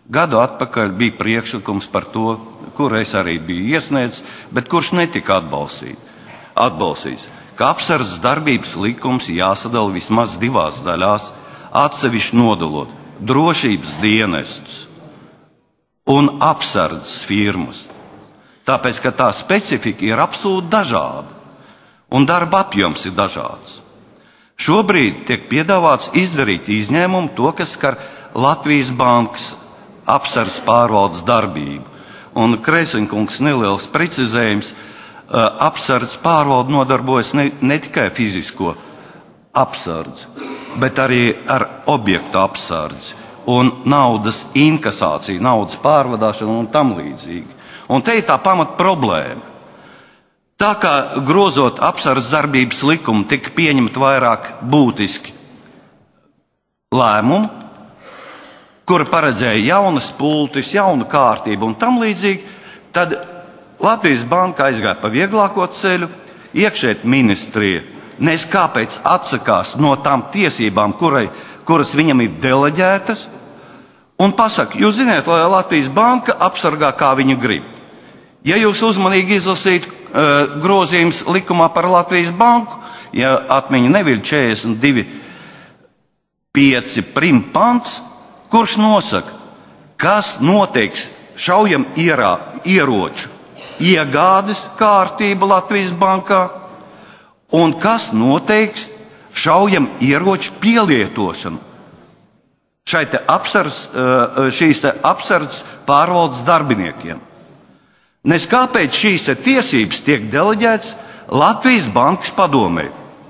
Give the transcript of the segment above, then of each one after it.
Gadu atpakaļ bija priekšlikums par to, kur es arī biju iesniedzis, bet kurš netika atbalstīts, ka apsardzes darbības likums jāsadala vismaz divās daļās, atsevišķi nodalot drošības dienestus un apsardzes firmas. Tāpēc, ka tā specifika ir absolūti dažāda un darba apjoms ir dažāds. Šobrīd tiek piedāvāts izdarīt izņēmumu to, kas skar Latvijas bankas apsardzes pārvaldes darbību. Un Kreisinkungs neliels precizējums, apsardzes pārvalde nodarbojas ne tikai fizisko apsardzi, bet arī ar objektu apsardzi un naudas inkasāciju, naudas pārvadāšanu un tam līdzīgi. Un te ir tā pamat problēma. Tā kā grozot apsardzes darbības likumu tika pieņemt vairāk būtiski lēmumu, kura paredzēja jaunas pultis, jaunu kārtību un tam līdzīgi, tad Latvijas banka aizgāja pa vieglāko ceļu, iekšlietu ministrija nes kāpēc atsakās no tām tiesībām, kuras viņam ir deleģētas, un pasaka, jūs ziniet, lai Latvijas banka apsargā, kā viņa grib. Ja jūs uzmanīgi izlasītu grozījums likumā par Latvijas banku, ja atmiņa neviļ 42.5 prim pants, kurš nosaka, kas noteiks šaujam ieroču iegādes kārtību Latvijas bankā un kas noteiks šaujam ieroču pielietošanu šīs apsardzes pārvaldes darbiniekiem. Nes kāpēc šīs tiesības tiek deleģētas Latvijas bankas padomei?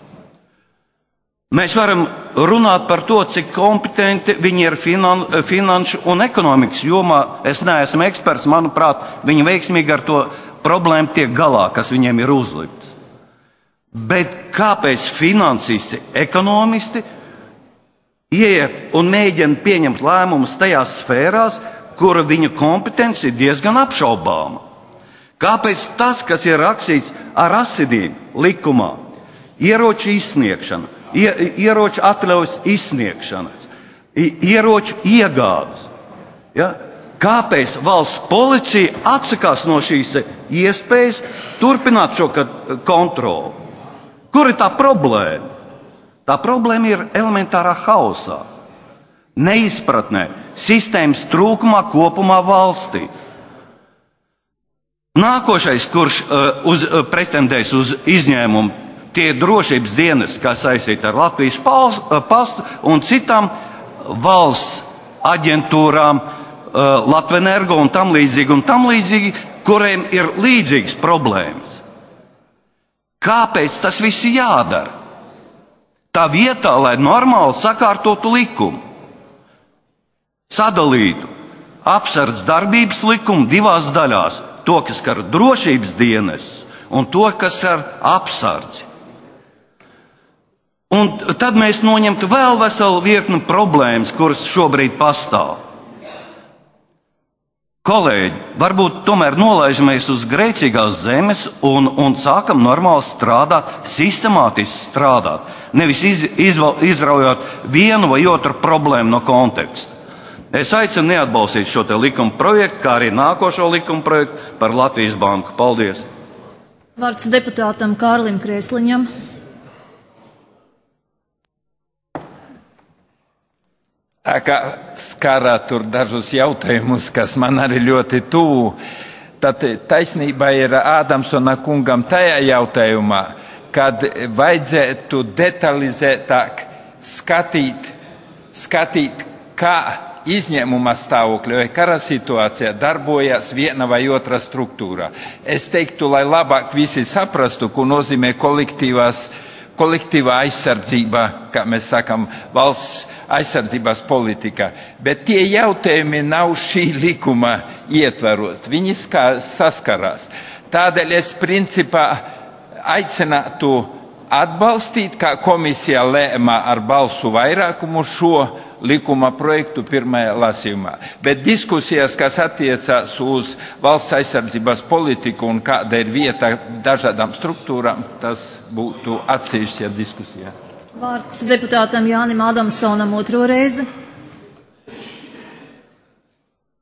Mēs varam runāt par to, cik kompetenti viņi ir finanšu un ekonomikas jomā. Es neesmu eksperts, manuprāt, viņi veiksmīgi ar to problēmu tiek galā, kas viņiem ir uzlikts. Bet kāpēc finansisti, ekonomisti ieiet un mēģina pieņemt lēmumus tajās sfērās, kura viņa kompetence ir diezgan apšaubāma? Kāpēc tas, kas ir rakstīts ar asinīm likumā, ieroču izsniegšana, ieroču atļaujas izsniegšana, ieroču iegādes, ja? Kāpēc valsts policija atsakās no šīs iespējas turpināt šo kontroli? Kur ir tā problēma? Tā problēma ir elementārā haosā, neizpratnē, sistēmas trūkumā kopumā valstī. Nākošais, kurš pretendēs uz izņēmumu, tie drošības dienesti, kas saistīti ar Latvijas pastu un citām valsts aģentūrām, Latvenergo un tam līdzīgi, kuriem ir līdzīgas problēmas. Kāpēc tas viss ir jādara? Tā vietā, lai normāli sakārtotu likumu, sadalītu apsardzes darbības likumu divās daļās. To, kas skar drošības dienestus un to, kas skar apsardzi. Un tad mēs noņemtu vēl veselu virkni problēmas, kuras šobrīd pastāv. Kolēģi, varbūt tomēr nolaižamies uz grēcīgās zemes un sākam normāli strādāt, sistemātiski strādāt, nevis izraujot vienu vai otru problēmu no konteksta. Es aicinu neatbalstīt šo te likuma projektu, kā arī nākošo likuma projektu par Latvijas banku. Paldies! Vārds deputātam Kārlim Krēsliņam. Kā skarā tur dažus jautājumus, kas man arī ļoti tuvu, tad taisnība ir Ādamsona kungam tajā jautājumā, kad vajadzētu detalizētāk skatīt, kā izņēmuma stāvokļa vai kara situācijā darbojas viena vai otra struktūra. Es teiktu, lai labāk visi saprastu, ko nozīmē kolektīvā aizsardzība, kā mēs sakam, valsts aizsardzības politika. Bet tie jautājumi nav šī likuma ietvaros. Viņi saskarās. Tādēļ es principā aicinātu atbalstīt, kā komisija lēma ar balsu vairākumu šo likuma projektu pirmajā lasījumā. Bet diskusijas, kas attiecās uz valsts aizsardzības politiku un kāda ir vieta dažādām struktūrām, tas būtu atsevišķa diskusija. Vārds deputātam Jānim Adamsonam otro reizi.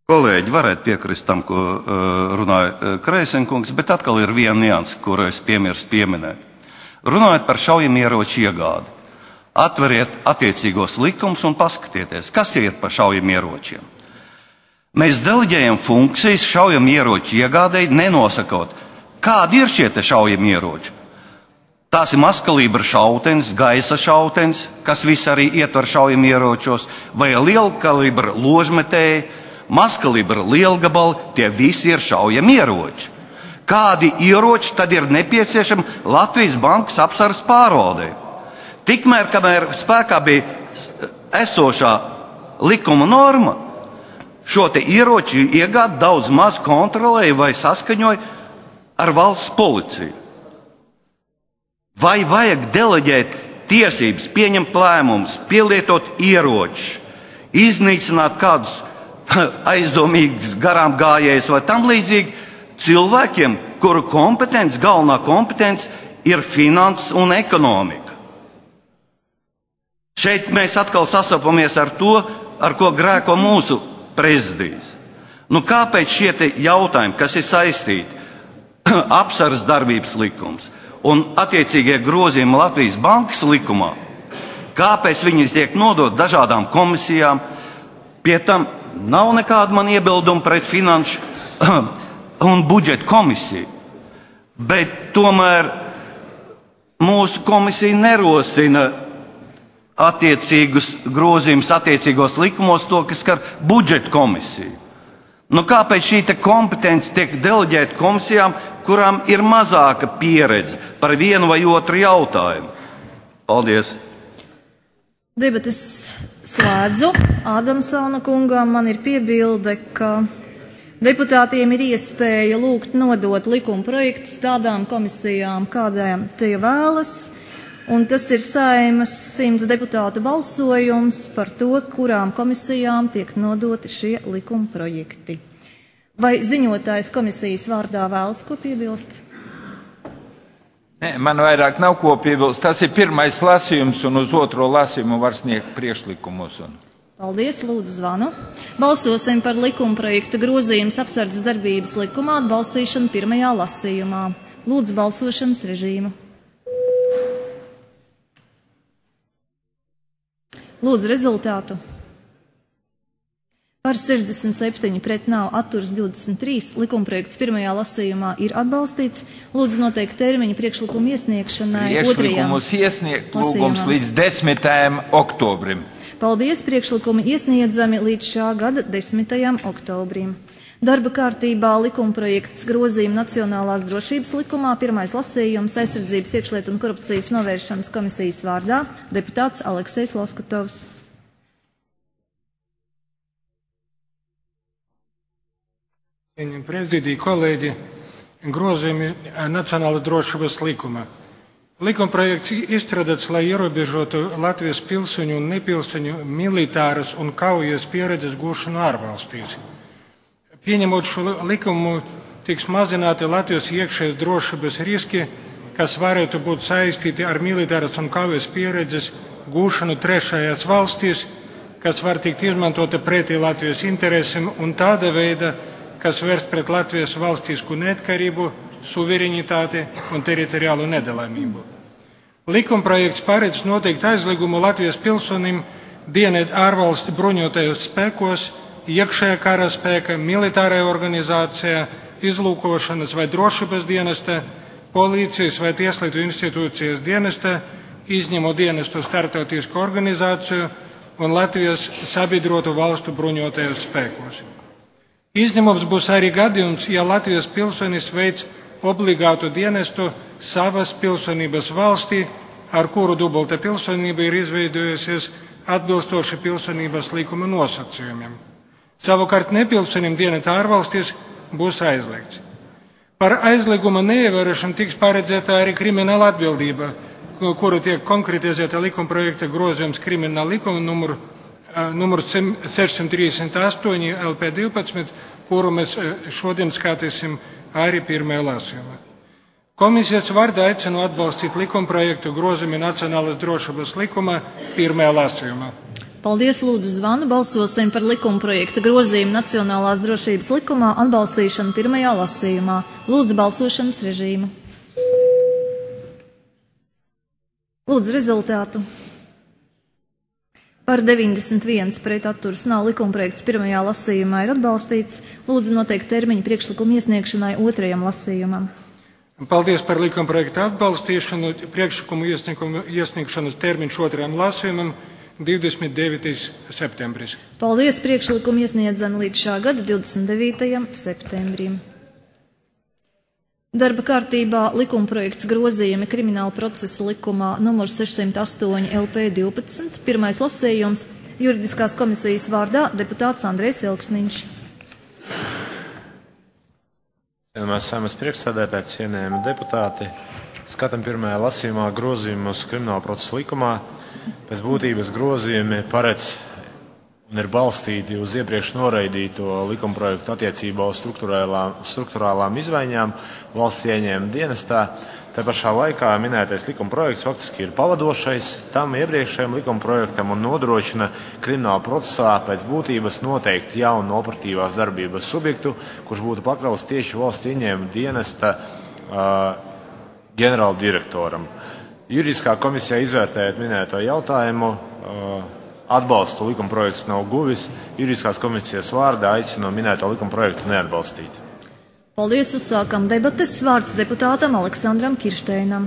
Kolēģi varētu piekrist tam, ko runāja Kreisenkungs, bet atkal ir viena nianse, kuru es piemirstu pieminēt. Runājot par šaujamieroču iegādi, atveriet attiecīgos likumus un paskatieties, kas tie ir par šaujamieročiem. Mēs deleģējam funkcijas šaujamieroču iegādēji, nenosakot, kādi ir šie te šaujamieroči. Tās ir mazkalibra šautenis, gaisa šautenis, kas viss arī ietver šaujamieročos, vai lielkalibra ložmetēji, mazkalibra lielgabali, tie visi ir šaujamieroči. Kādi ieroči tad ir nepieciešami Latvijas Bankas apsardzes pārvaldei? Tikmēr, kamēr spēkā bija esošā likuma norma, šo te ieroči iegādi daudz maz kontrolēja vai saskaņoja ar valsts policiju. Vai vajag deleģēt tiesības, pieņemt lēmumus, pielietot ieročus, iznīcināt kādus aizdomīgus garām gājējus vai tam līdzīgi cilvēkiem, kuru kompetence, galvenā kompetence ir finanses un ekonomika. Šeit mēs atkal sastopamies ar to, ar ko grēko mūsu prezidijs. Kāpēc šie te jautājumi, kas ir saistīti apsardzes darbības likums un attiecīgie grozījumi Latvijas Bankas likumā, kāpēc viņi tiek nodot dažādām komisijām, pie tam nav nekāda man iebilduma pret finanšu un budžeta komisiju, bet tomēr mūsu komisija nerosina attiecīgus grozījumus attiecīgos likumos, to, kas skar budžeta komisiju. Kāpēc šī kompetence tiek deleģēta komisijām, kurām ir mazāka pieredze par vienu vai otru jautājumu? Paldies! Debates slēdzu. Ādamsona kungām man ir piebilde, ka deputātiem ir iespēja lūgt nodot likuma projektus tādām komisijām, kādām tie vēlas, un tas ir Saeimas 100 deputātu balsojums par to, kurām komisijām tiek nodoti šie likuma projekti. Vai ziņotājs komisijas vārdā vēlas ko piebilst? Nē, man vairāk nav ko piebilst. Tas ir pirmais lasījums, un uz otro lasījumu var sniegt priekšlikumus. Paldies, lūdzu zvanu. Balsosim par likuma projekta grozījums apsardzes darbības likumā atbalstīšanu pirmajā lasījumā. Lūdzu balsošanas režīmu. Lūdzu rezultātu. Par 67 pret nav atturas 23. Likumprojekts pirmajā lasījumā ir atbalstīts. Lūdzu noteikt termiņu priekšlikumu iesniegšanai Priekšlikumus iesniegt lūgums līdz 10. oktobrim. Paldies, priekšlikumi iesniedzami līdz šā gada 10. oktobrim. Darba kārtībā likumprojekts grozījuma Nacionālās drošības likumā, pirmais lasījums aizsardzības iekšlietu un korupcijas novēršanas komisijas vārdā deputāts Aleksejs Loskatovs. Prezidija, kolēģi, grozījumi Nacionālās drošības likuma. Likumprojekts izstrādāts, lai ierobežotu Latvijas pilsoņu un nepilsoņu militāras un kaujas pieredzes gūšanu ārvalstīs. Pieņemot šo likumu, tiks mazināti Latvijas iekšējas drošības riski, kas varētu būt saistīti ar militāras un kaujas pieredzes gūšanu trešajās valstīs, kas var tikt izmantota pretī Latvijas interesēm un tāda veida, kas vērst pret Latvijas valstisku neatkarību, suverenitāti un teritoriālu nedalāmību. Likumprojekts paredz noteikt aizliegumu Latvijas pilsonim dienēt ārvalstu bruņotajos spēkos, iekšējā kara spēka, militārajā organizācijā, izlūkošanas vai drošības dienesta, policijas vai tieslietu institūcijas dienesta, izņemot dienestu starptautisku organizāciju un Latvijas sabiedrotu valstu bruņotajos spēkos. Izņemums būs arī gadījums, ja Latvijas pilsonis veic obligātu dienestu savas pilsonības valstī, ar kuru dubulta pilsonība ir izveidojusies atbilstoši pilsonības likuma nosacījumiem. Savukārt nepilsonim dienēt ārvalstīs būs aizliegts. Par aizlieguma neievērošanu tiks paredzēta arī krimināla atbildība, kuru tiek konkretizēta likumprojekta grozījums krimināla likuma numur 638 LP12, kuru mēs šodien skatīsim arī pirmajā lasījumā. Komisijas vārdā aicinu atbalstīt likumprojektu grozījumi Nacionālās drošības likumā pirmajā lasījumā. Paldies, lūdzu zvanu. Balsosim par likuma projekta grozījumu Nacionālās drošības likumā atbalstīšanu pirmajā lasījumā. Lūdzu balsošanas režīmu. Lūdzu rezultātu. Par 91 pret atturas nav, likuma projekts pirmajā lasījumā ir atbalstīts. Lūdzu noteikt termiņu priekšlikumu iesniegšanai otrajam lasījumam. Paldies par likuma projektu atbalstīšanu. Priekšlikumu iesniegšanas termiņš otrajam lasījumam 29. septembris. Paldies, priekšlikumu iesniedzam līdz šā gada 29. septembrim. Darba kārtībā likuma projekts grozījumi Krimināla procesa likumā numur 608 LP 12, pirmais lasījums, juridiskās komisijas vārdā deputāts Andrejs Elksniņš. Cienījamais Saeimas priekšsēdētāji, cienījami deputāti, skatām pirmajā lasījumā grozījumus Krimināla procesa likumā. Pēc būtības grozījumi paredz un ir balstīti uz iepriekš noraidīto likumprojektu attiecībā uz struktūrālām izmaiņām valsts ieņēmuma dienestā. Te pašā laikā minētais likumprojekts faktiski ir pavadošais tam iepriekšējam likumprojektam un nodrošina krimināla procesā pēc būtības noteikti jaunu operatīvās darbības subjektu, kurš būtu pakļauts tieši valsts ieņēmuma dienesta ģenerāldirektoram. Juridiskā komisija izvērtējot minēto jautājumu, atbalstu likumprojekts nav guvis. Juridiskās komisijas vārdā aicinu minēto likumprojektu neatbalstīt. Paldies, uzsākam debates. Vārds deputātam Aleksandram Kiršteinam.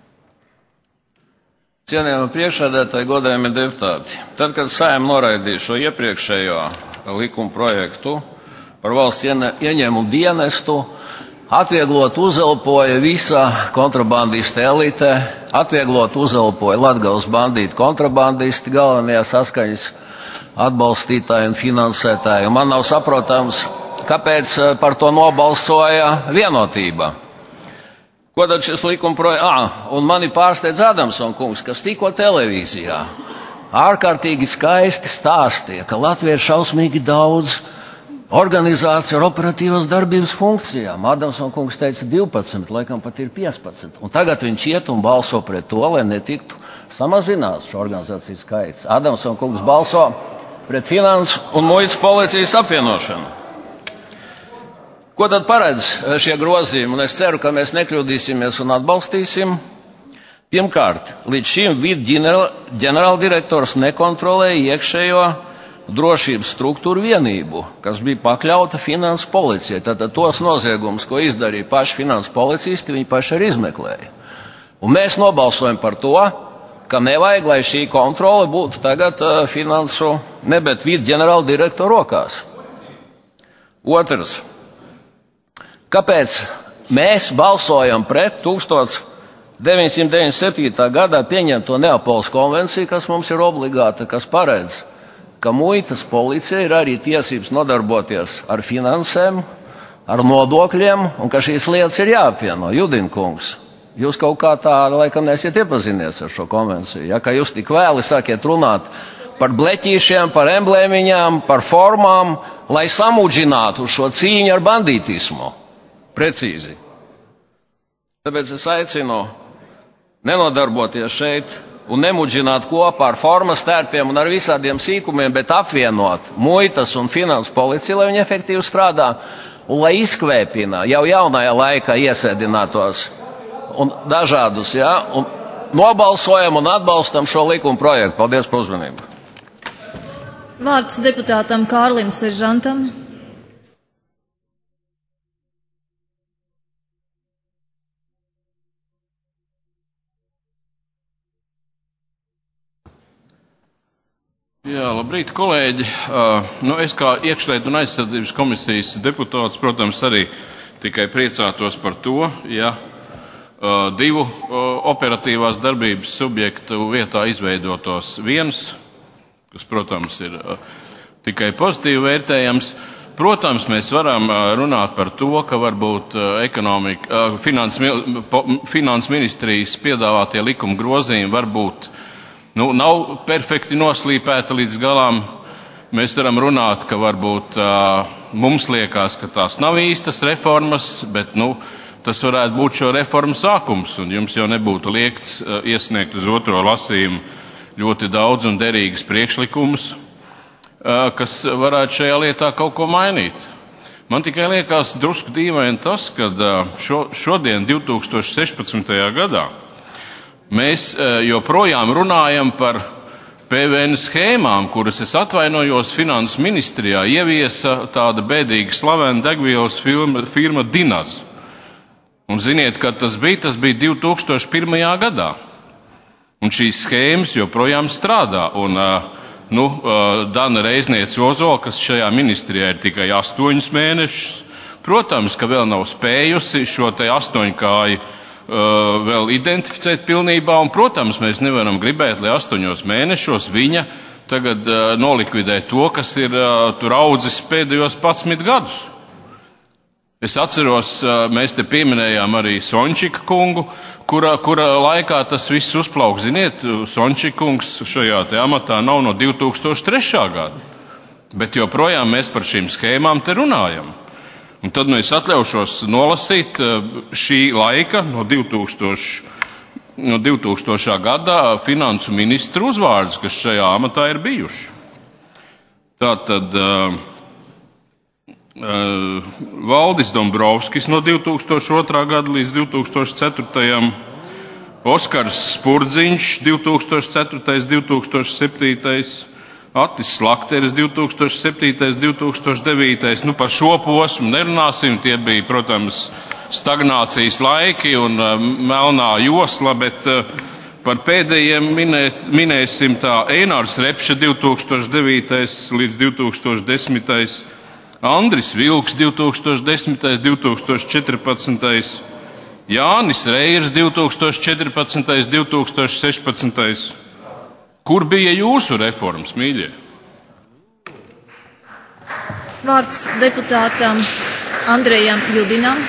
Cienījami priekšsēdētāji, godājami deputāti. Tad, kad Saeima noraidīja šo iepriekšējo likuma projektu par valsts ieņēmumu dienestu, atvieglot uzelpoja visa kontrabandista elite, atvieglot uzelpoja Latgales bandīti kontrabandisti, galvenie saskaņas atbalstītāji un finansētāji. Un man nav saprotams, kāpēc par to nobalsoja Vienotība. Ko tad šis likuma projekts? Un mani pārsteidz Adamson kungs, kas tikko televīzijā ārkārtīgi skaisti stāstīja, ka Latvija ir šausmīgi daudz organizācija ar operatīvas darbības funkcijām. Adamson kungs teica 12, laikam pat ir 15. Un tagad viņš iet un balso pret to, lai netiktu samazināts šo organizāciju skaits. Adamson kungs balso pret finansu un muitas policijas apvienošanu. Ko tad paredz šie grozījumi? Un es ceru, ka mēs nekļūdīsimies un atbalstīsim. Pirmkārt, līdz šim vidu ģenerāldirektors nekontrolēja iekšējo drošības struktūru vienību, kas bija pakļauta finansu policijai. Tātad tos noziegumus, ko izdarīja paši finansu policisti, viņi paši arī izmeklēja. Un mēs nobalsojam par to, ka nevajag, lai šī kontrole būtu tagad bet vidu ģenerāla direktora rokās. Otrs. Kāpēc mēs balsojam pret 1997. gadā pieņemto Neapoles konvenciju, kas mums ir obligāta, kas paredz, ka muitas policija ir arī tiesības nodarboties ar finansēm, ar nodokļiem, un ka šīs lietas ir jāapvieno. Judinkungs, jūs kaut kā tā, laikam, neesiet iepazinies ar šo konvenciju, ja, ka jūs tik vēli sākiet runāt par bleķīšiem, par emblēmiņām, par formām, lai samudžinātu šo cīņu ar bandītismu. Precīzi. Tāpēc es aicinu nenodarboties šeit un nemudžināt kopā ar formas tērpiem un ar visādiem sīkumiem, bet apvienot muitas un finansu policiju, lai viņi efektīvi strādā un lai izkvēpina jau jaunajā laikā iesēdinātos un dažādus, ja, un nobalsojam un atbalstam šo likuma projektu. Paldies par uzmanību. Vārds deputātam Kārlim Seržantam. Jā, labrīt, kolēģi. Es kā iekšlietu un aizsardzības komisijas deputāts, protams, arī tikai priecātos par to, ja divu operatīvās darbības subjektu vietā izveidotos viens, kas, protams, ir tikai pozitīvi vērtējams. Protams, mēs varam runāt par to, ka varbūt finanses ministrijas piedāvātie likuma grozījumi varbūt nav perfekti noslīpēti līdz galām. Mēs varam runāt, ka varbūt mums liekas, ka tās nav īstas reformas, bet tas varētu būt šo reformu sākums, un jums jau nebūtu liekts iesniegt uz otro lasījumu ļoti daudz un derīgas priekšlikumus, kas varētu šajā lietā kaut ko mainīt. Man tikai liekas drusku dīvaini tas, ka šodien, 2016. gadā, mēs joprojām runājam par PVN schēmām, kuras, es atvainojos, Finansu ministrijā ieviesa tāda bēdīga slavena degvielas firma Dinas. Un ziniet, kad tas bija 2001. gadā. Un šīs schēmas joprojām strādā. Un Dana Reizniece Ozola, kas šajā ministrijā ir tikai 8 mēnešus, protams, ka vēl nav spējusi šo te 8-kāju vēl identificēt pilnībā, un, protams, mēs nevaram gribēt, lai 8 mēnešos viņa tagad nolikvidē to, kas ir tur audzis pēdējos 11 gadus. Es atceros, mēs te pieminējām arī Sončika kungu, kura laikā tas viss uzplauk. Ziniet, Sončika kungs šajā te amatā nav no 2003. gada, bet joprojām mēs par šīm schēmām te runājam. Un tad es atļaušos nolasīt šī laika, no 2000. Gadā, finansu ministru uzvārdus, kas šajā amatā ir bijuši. Tātad Valdis Dombrovskis no 2002. gada līdz 2004. Oskars Spurdziņš 2004. 2007. Attis Slakteris 2007. 2009. Par šo posmu nerunāsim, tie bija, protams, stagnācijas laiki un melnā josla, bet par pēdējiem minēsim tā Einārs Repše 2009. līdz 2010. Andris Vilks 2010. 2014. Jānis Reirs 2014. 2016. Kur bija jūsu reformas, mīļie? Vārds deputātam Andrejam Judinam.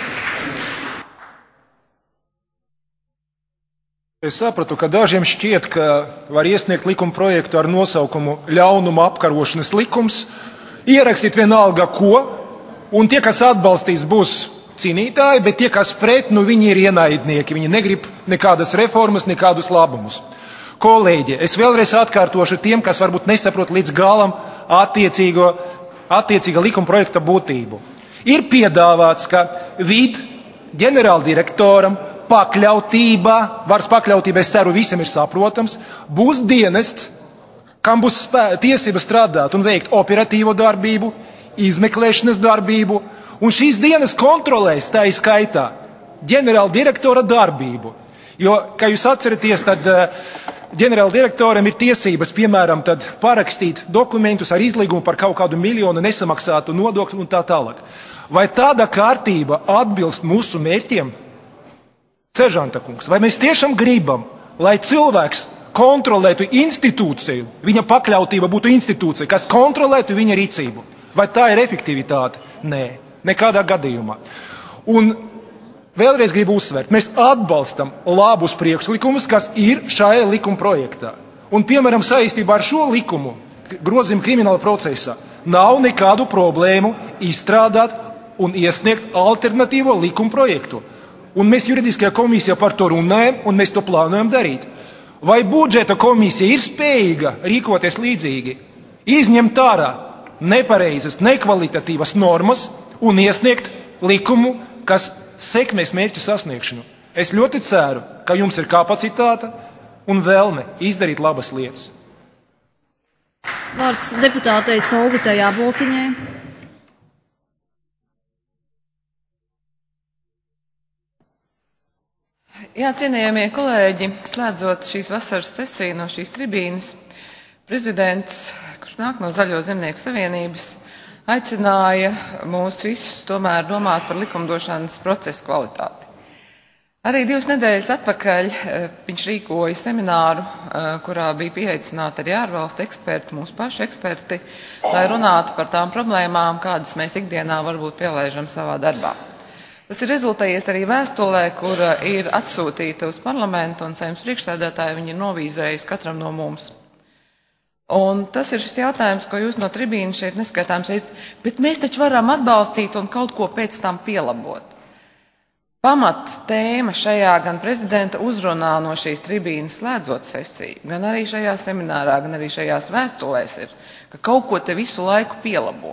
Es sapratu, ka dažiem šķiet, ka var iesniegt likuma projektu ar nosaukumu ļaunuma apkarošanas likums, ierakstīt vienalga ko, un tie, kas atbalstīs, būs cīnītāji, bet tie, kas pret, viņi ir ienaidnieki. Viņi negrib nekādas reformas, nekādus labumus. Kolēģi, es vēlreiz atkārtošu tiem, kas varbūt nesaprot līdz galam attiecīga likuma projekta būtību. Ir piedāvāts, ka ģenerāldirektoram varas pakļautība, es ceru, visam ir saprotams, būs dienests, kam būs tiesības strādāt un veikt operatīvo darbību, izmeklēšanas darbību, un šīs dienas kontrolēs tā izskaitā ģenerāldirektora darbību. Jo, kā jūs atceraties, tad ģenerāldirektoram ir tiesības, piemēram, tad parakstīt dokumentus ar izlīgumu par kaut kādu miljonu nesamaksātu nodokļu un tā tālāk. Vai tāda kārtība atbilst mūsu mērķiem? Seržanta kungs, vai mēs tiešām gribam, lai cilvēks kontrolētu institūciju, viņa pakļautība būtu institūcija, kas kontrolētu viņa rīcību? Vai tā ir efektivitāte? Nē, nekādā gadījumā. Un vēlreiz gribu uzsvērt, mēs atbalstam labus priekšlikumus, kas ir šajā likuma projektā. Un, piemēram, saistībā ar šo likumu, grozījumu krimināla procesā, nav nekādu problēmu izstrādāt un iesniegt alternatīvo likuma projektu. Un mēs juridiskajā komisijā par to runājam, un mēs to plānojam darīt. Vai budžeta komisija ir spējīga rīkoties līdzīgi, izņemt ārā nepareizas, nekvalitatīvas normas un iesniegt likumu, kas sekmēs mērķu sasniegšanu? Es ļoti ceru, ka jums ir kapacitāte un vēlme izdarīt labas lietas. Vārds deputātei Solvitai Āboltiņai. Jā, cienījamie kolēģi, slēdzot šīs vasaras sesiju no šīs tribīnes, prezidents, kurš nāk no Zaļo zemnieku savienības, aicināja mūs visus tomēr domāt par likumdošanas procesu kvalitāti. Arī 2 nedēļas atpakaļ viņš rīkoja semināru, kurā bija pieaicināti arī ārvalstu eksperti, mūsu paši eksperti, lai runātu par tām problēmām, kādas mēs ikdienā varbūt pielaižam savā darbā. Tas ir rezultējies arī vēstulē, kura ir atsūtīta uz parlamentu, un Saeimas priekšsēdētāji viņi ir novīzējusi katram no mums. Un tas ir šis jautājums, ko jūs no tribīnas šeit neskaitāms reizes, bet mēs taču varam atbalstīt un kaut ko pēc tam pielabot. Pamat tēma šajā gan prezidenta uzrunā no šīs tribīnas slēdzot sesiju, gan arī šajā seminārā, gan arī šajās vēstulēs ir, ka kaut ko te visu laiku pielabo.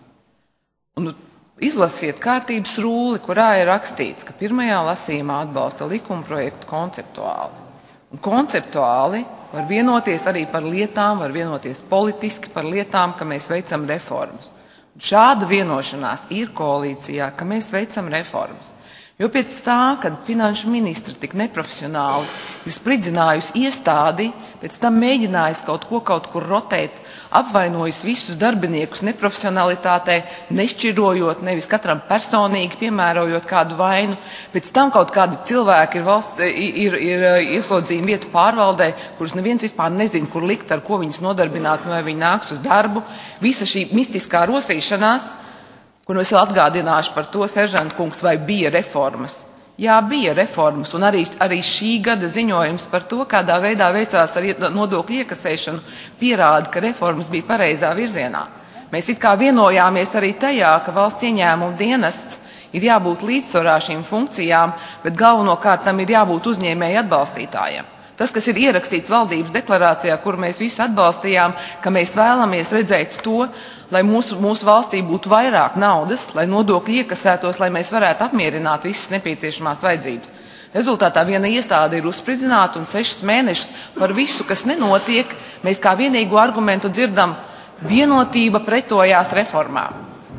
Un izlasiet kārtības rūli, kurā ir rakstīts, ka pirmajā lasījumā atbalsta likumprojektu konceptuāli. Un konceptuāli var vienoties arī par lietām, var vienoties politiski par lietām, ka mēs veicam reformas. Un šāda vienošanās ir koalīcijā, ka mēs veicam reformas. Jo pēc tā, kad finanšu ministra tik neprofesionāli ir spridzinājusi iestādi, pēc tam mēģinājis kaut kur rotēt, apvainojis visus darbiniekus neprofesionalitātē, nešķirojot, nevis katram personīgi piemērojot kādu vainu, pēc tam kaut kādi cilvēki ir ieslodzījumi vietu pārvaldē, kurus neviens vispār nezina, kur likt, ar ko viņus nodarbināt, vai viņi nāks uz darbu. Visa šī mistiskā rosīšanās, kur es vēl atgādināšu par to, seržanta kungs, vai bija reformas. Jā, bija reformas, un arī šī gada ziņojums par to, kādā veidā veicās ar nodokļu iekasēšanu, pierāda, ka reformas bija pareizā virzienā. Mēs it kā vienojāmies arī tajā, ka valsts ieņēmuma dienests ir jābūt līdzsvarā šīm funkcijām, bet galvenokārt tam ir jābūt uzņēmēju atbalstītājiem. Tas, kas ir ierakstīts valdības deklarācijā, kuru mēs visi atbalstījām, ka mēs vēlamies redzēt to, lai mūsu valstī būtu vairāk naudas, lai nodokļi iekasētos, lai mēs varētu apmierināt visas nepieciešamās vajadzības. Rezultātā viena iestāde ir uzspridzināta un 6 mēnešus par visu, kas nenotiek, mēs kā vienīgo argumentu dzirdam, vienotība pretojās reformām.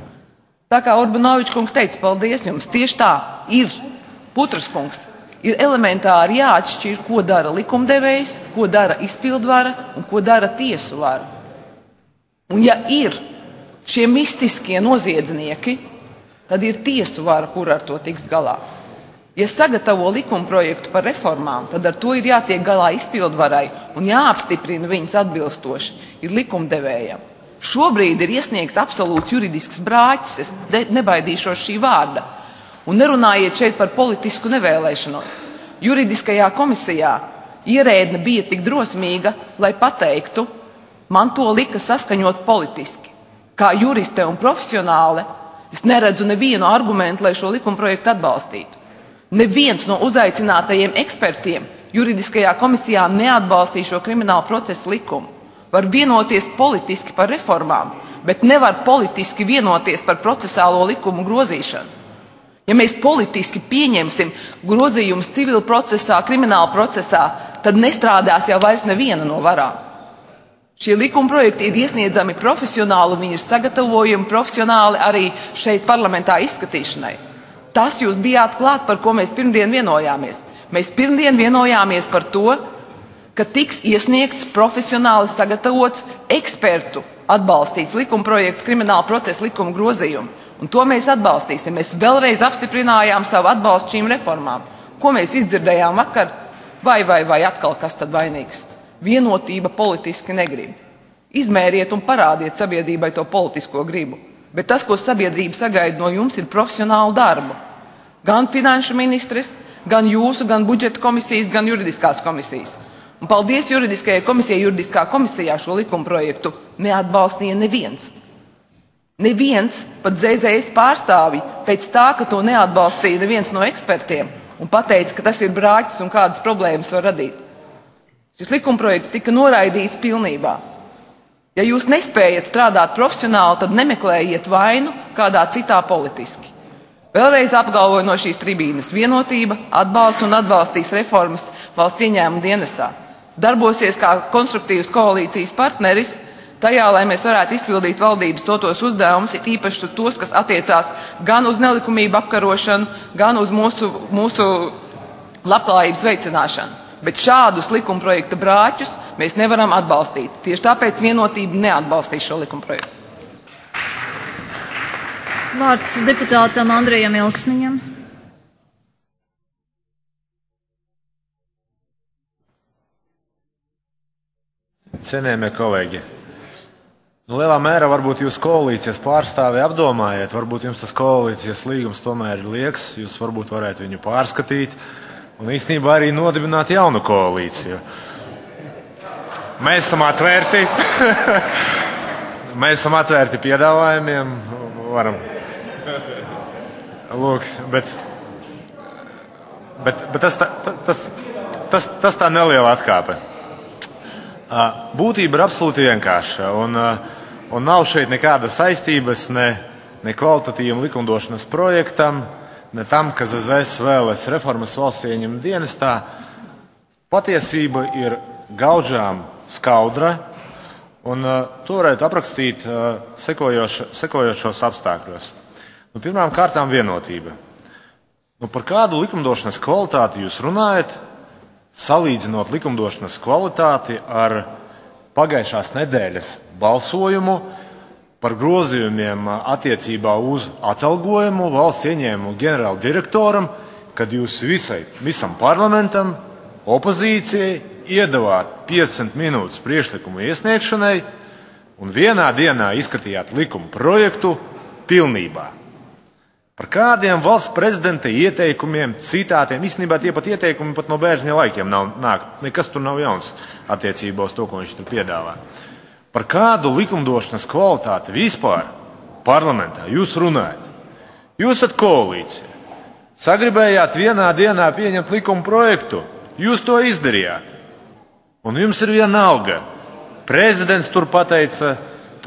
Tā kā Urbanovičs kungs teica, paldies jums, tieši tā ir. Putras kungs. Ir elementāri jāatšķir, ko dara likumdevējs, ko dara izpildvara un ko dara tiesu vara. Un ja ir šie mistiskie noziedznieki, tad ir tiesu vara, kur ar to tiks galā. Ja sagatavo likumprojektu par reformām, tad ar to ir jātiek galā izpildvarai un jāapstiprina viņas atbilstoši ir likumdevējam. Šobrīd ir iesniegts absolūts juridisks brāķis, es nebaidīšos šī vārda. Un nerunājiet šeit par politisku nevēlēšanos. Juridiskajā komisijā ierēdne bija tik drosmīga, lai pateiktu, man to lika saskaņot politiski. Kā juriste un profesionāle, es neredzu nevienu argumentu, lai šo likumprojektu atbalstītu. Neviens no uzaicinātajiem ekspertiem juridiskajā komisijā neatbalstīja šo kriminālu procesu likumu. Var vienoties politiski par reformām, bet nevar politiski vienoties par procesālo likumu grozīšanu. Ja mēs politiski pieņemsim grozījumus civil procesā, krimināla procesā, tad nestrādās jau vairs neviena no varām. Šie likumprojekti ir iesniedzami profesionāli, viņi ir sagatavojami profesionāli arī šeit parlamentā izskatīšanai. Tas jūs bijāt klāt, par ko mēs pirmdien vienojāmies. Mēs pirmdien vienojāmies par to, ka tiks iesniegts profesionāli sagatavots ekspertu atbalstīts likumprojekts krimināla procesa likuma grozījumu. Un to mēs atbalstīsim. Mēs vēlreiz apstiprinājām savu atbalstu šīm reformām. Ko mēs izdzirdējām vakar? Vai atkal kas tad vainīgs? Vienotība politiski negrib. Izmēriet un parādiet sabiedrībai to politisko gribu. Bet tas, ko sabiedrība sagaida no jums, ir profesionālu darbu. Gan finanšu ministres, gan jūsu, gan budžeta komisijas, gan juridiskās komisijas. Un paldies juridiskajai komisijai, juridiskā komisijā šo likumprojektu neatbalstīja neviens. Neviens, pat ZZS pārstāvi, pēc tā, ka to neatbalstīja neviens no ekspertiem un pateica, ka tas ir brāķis un kādas problēmas var radīt. Šis likumprojekts tika noraidīts pilnībā. Ja jūs nespējat strādāt profesionāli, tad nemeklējiet vainu kādā citā politiski. Vēlreiz apgalvoju no šīs tribīnes vienotība, atbalsts un atbalstīs reformas valsts ieņēmuma dienestā. Darbosies kā konstruktīvs koalīcijas partneris, tajā, lai mēs varētu izpildīt valdības dotos uzdevumus, it īpaši tos, kas attiecās gan uz nelikumību apkarošanu, gan uz mūsu labklājības veicināšanu. Bet šādus likumprojekta brāķus mēs nevaram atbalstīt. Tieši tāpēc vienotība neatbalstīs šo likumprojektu. Vārds deputātam Andrejam Ilksniņam. Cienījamie kolēģi, lielā mērā varbūt jūs koalīcijas pārstāvi apdomājiet, varbūt jums tas koalīcijas līgums tomēr ir liekas, jūs varbūt varētu viņu pārskatīt un īstenībā arī nodibināt jaunu koalīciju. Mēs esam atvērti. Mēs esam atvērti piedāvājumiem. Varam. Lūk, bet Bet tas tā neliela atkāpe. Būtība ir absolūti vienkārša, un nav šeit nekāda saistības ne kvalitatīvam likumdošanas projektam, ne tam, ka ZZS vēlas reformas valsts ieņem dienestā. Patiesība ir gaužām skaudra, un to varētu aprakstīt sekojošos apstākļos. Pirmām kārtām vienotība. Par kādu likumdošanas kvalitāti jūs runājat, salīdzinot likumdošanas kvalitāti ar pagājušās nedēļas balsojumu par grozījumiem attiecībā uz atalgojumu valsts ieņēmumu ģenerāla direktoram, kad jūs visam parlamentam, opozīcijai iedavāt 15 minūtes priekšlikumu iesniegšanai un vienā dienā izskatījāt likuma projektu pilnībā. Par kādiem valsts prezidenta ieteikumiem, citātiem, īstenībā tie pat ieteikumi pat no Bērziņa laikiem nāk, nekas tur nav jauns attiecībā uz to, ko viņš tur piedāvā. Par kādu likumdošanas kvalitāti vispār parlamentā jūs runājat? Jūs esat koalīcija. Sagribējāt vienā dienā pieņemt likuma projektu, jūs to izdarījāt. Un jums ir viena alga. Prezidents tur pateica,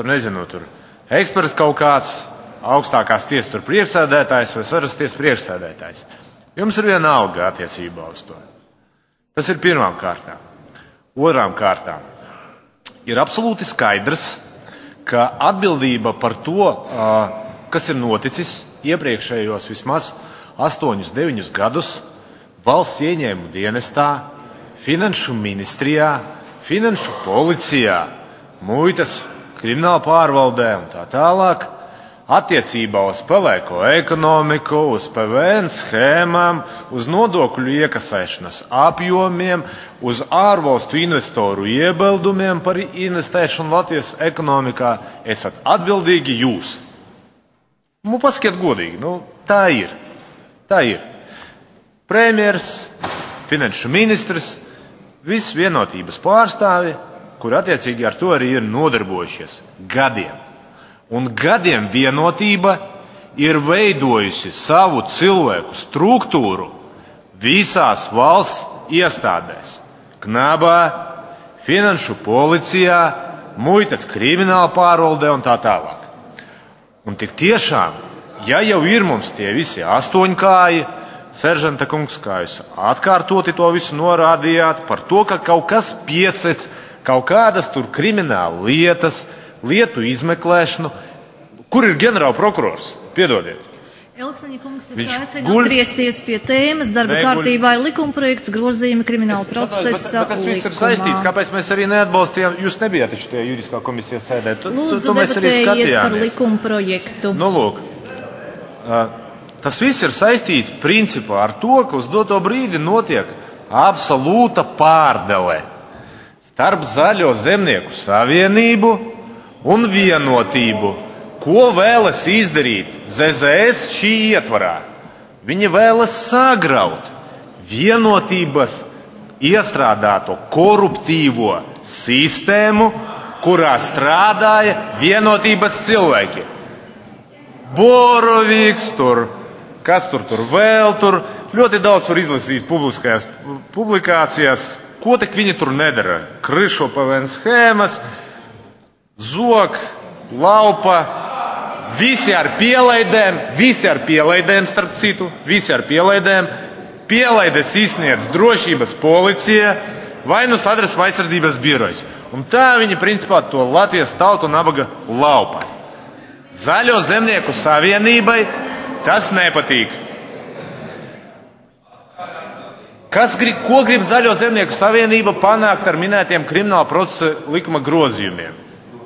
eksperts kaut kāds, augstākās tiesas tur priekšsēdētājs vai saras tiesas priekšsēdētājs. Jums ir viena alga attiecībā uz to. Tas ir pirmām kārtām. Otrām kārtām ir absolūti skaidrs, ka atbildība par to, kas ir noticis iepriekšējos vismaz 8-9 gadus valsts ieņēmumu dienestā, finanšu ministrijā, finanšu policijā, muitas krimināla pārvaldē un tā tālāk, attiecībā uz pelēko ekonomiku, uz PVN schēmām, uz nodokļu iekasēšanas apjomiem, uz ārvalstu investoru iebildumiem par investēšanu Latvijas ekonomikā, esat atbildīgi jūs. Pasakiet godīgi, tā ir. Tā ir. Premjers, finanšu ministrs, visi vienotības pārstāvi, kur attiecīgi ar to arī ir nodarbojušies gadiem. Un gadiem vienotība ir veidojusi savu cilvēku struktūru visās valsts iestādēs. Knabā, finanšu policijā, muitas krimināla pārvaldē un tā tālāk. Un tik tiešām, ja jau ir mums tie visi astoņkāji, seržanta kungs, kā jūs atkārtoti to visu norādījāt, par to, ka kaut kas piecets, kaut kādas tur krimināla lietas, lietu izmeklēšanu. Kur ir ģenerāla prokurors? Piedodiet. Elksniņa kungs, es aicinu atgriezties pie tēmas. Darba kārtībā ir likumprojekts grozījuma krimināla procesa likumā. Tas viss ir saistīts. Kāpēc mēs arī neatbalstījām? Jūs nebijāt taču tajā juridiskā komisijas sēdē. Lūdzu, debatējiet par likumprojektu. Lūk, tas viss ir saistīts principā ar to, ka uz doto brīdi notiek absolūta pārdale starp Zaļo zemnieku savienību un vienotību. Ko vēlas izdarīt ZZS šī ietvarā? Viņi vēlas sagraut vienotības iestrādāto koruptīvo sistēmu, kurā strādāja vienotības cilvēki. Boroviks, kas tur vēl tur, ļoti daudz var izlasīt publiskajās publikācijās, ko tik viņi tur nedara. Krišo PVN schēmas, zog, laupa, visi ar pielaidēm, starp citu, visi ar pielaidēm. Pielaides izsniedz drošības policija vai Satversmes aizsardzības birojas. Un tā viņi principā to Latvijas tautu nabaga laupa. Zaļo zemnieku savienībai tas nepatīk. Ko grib Zaļo zemnieku savienība panākt ar minētiem krimināla procesa likuma grozījumiem?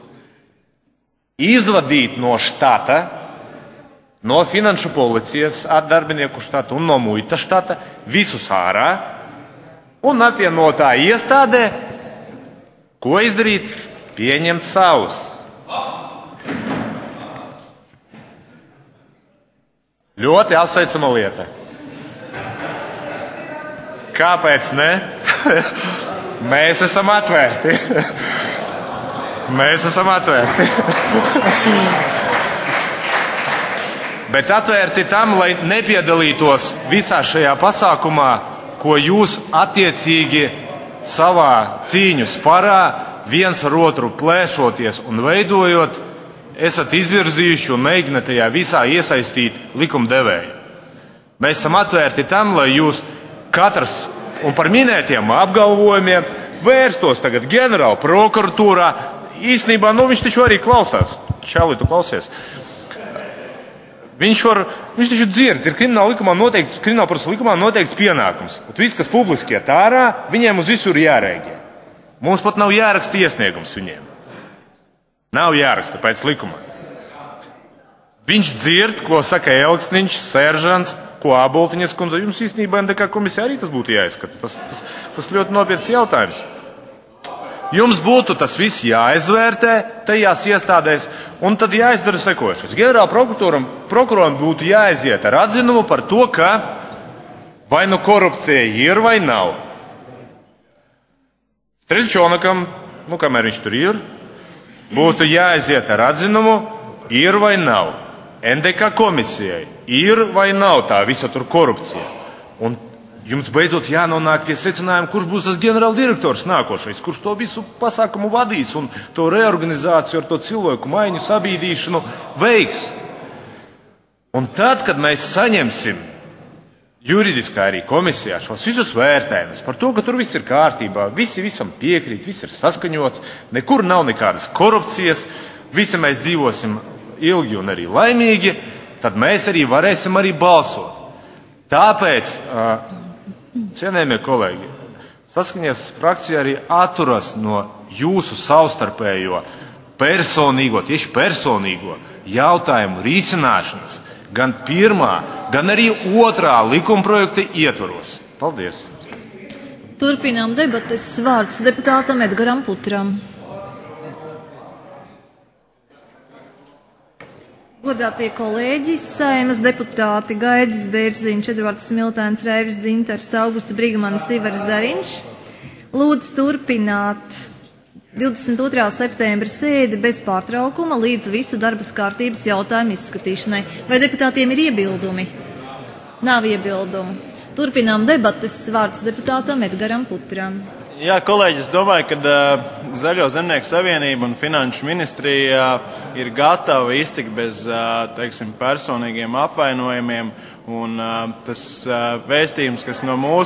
Izvadīt no štata, no finanšu policijas darbinieku štata un no muitas štata visus ārā un apvienotā iestādē, ko izdarīt? Pieņemt savus. Ļoti apsveicama lieta. Kāpēc ne? Mēs esam atvērti. Mēs esam atvērti. bet atvērti tam, lai nepiedalītos visā šajā pasākumā, ko jūs attiecīgi savā cīņu sparā, viens ar otru plēšoties un veidojot, esat izvirzījuši un mēģināt tajā visā iesaistīt likumdevēju. Mēs esam atvērti tam, lai jūs katrs un par minētiem apgalvojumiem vērstos tagad ģenerāla prokuratūrā. Īstenībā, viņš taču arī klausās. Čāli, tu klausies. Viņš taču dzird, ir krimināla procesa likumā noteikts pienākums. Un viss, kas publiski iet ārā, viņiem uz visu ir jārēģē. Mums pat nav jāraksta iesniegums viņiem. Nav jāraksta pēc likuma. Viņš dzird, ko saka Elksniņš, seržants, ko Aboltiņas kundze. Jums īstenībā NDK komisija arī tas būtu jāizskata. Tas ļoti nopietns jautājums. Jums būtu tas viss jāizvērtē tajās iestādēs, un tad jāizdara sekojošais. Ģenerāla prokuroram būtu jāiziet ar atzinumu par to, ka vai nu korupcija ir vai nav. Streļčonakam, kamēr viņš tur ir, būtu jāiziet ar atzinumu, ir vai nav. NDK komisijai ir vai nav tā visa tur korupcija. Un jums beidzot jānonāk pie secinājuma, kurš būs tas ģenerāldirektors nākošais, kurš to visu pasākumu vadīs un to reorganizāciju ar to cilvēku maiņu, sabīdīšanu veiks. Un tad, kad mēs saņemsim juridiskā arī komisijā šos visus vērtējumus par to, ka tur viss ir kārtībā, visi visam piekrīt, viss ir saskaņots, nekur nav nekādas korupcijas, visi mēs dzīvosim ilgi un arī laimīgi, tad mēs arī varēsim arī balsot. Tāpēc, cienējamie kolēģi, saskaņas frakcija arī atturas no jūsu savstarpējo tieši personīgo jautājumu risināšanas gan pirmā, gan arī otrā likumprojekta ietvaros. Paldies! Turpinām debates. Vārds deputātam Edgaram Putram. Godātie kolēģi, Saeimas deputāti Gaidis Bērziņš, Edvards Smiltēns, Raivis Dzintars, Augusts Brigmanis, Ivars Zariņš lūdz turpināt 22. septembra sēdi bez pārtraukuma līdz visu darbas kārtības jautājumu izskatīšanai. Vai deputātiem ir iebildumi? Nav iebildumu. Turpinām debates. Vārds deputātam Edgaram Putram. Jā, kolēģi, es domāju, ka Zaļo zemnieku savienība un finanšu ministrija ir gatava iztikt bez, personīgiem apvainojumiem. Un tas vēstījums, kas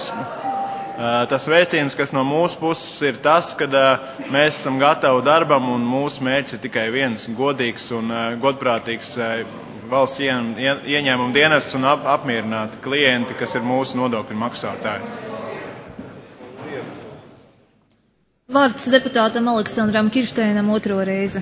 no mūsu puses ir tas, ka mēs esam gatavi darbam un mūsu mērķis ir tikai viens - godīgs un godprātīgs valsts ieņēmuma dienests un apmierināt klienti, kas ir mūsu nodokļu maksātāji. Vārds deputātam Aleksandram Kiršteinam otro reizi.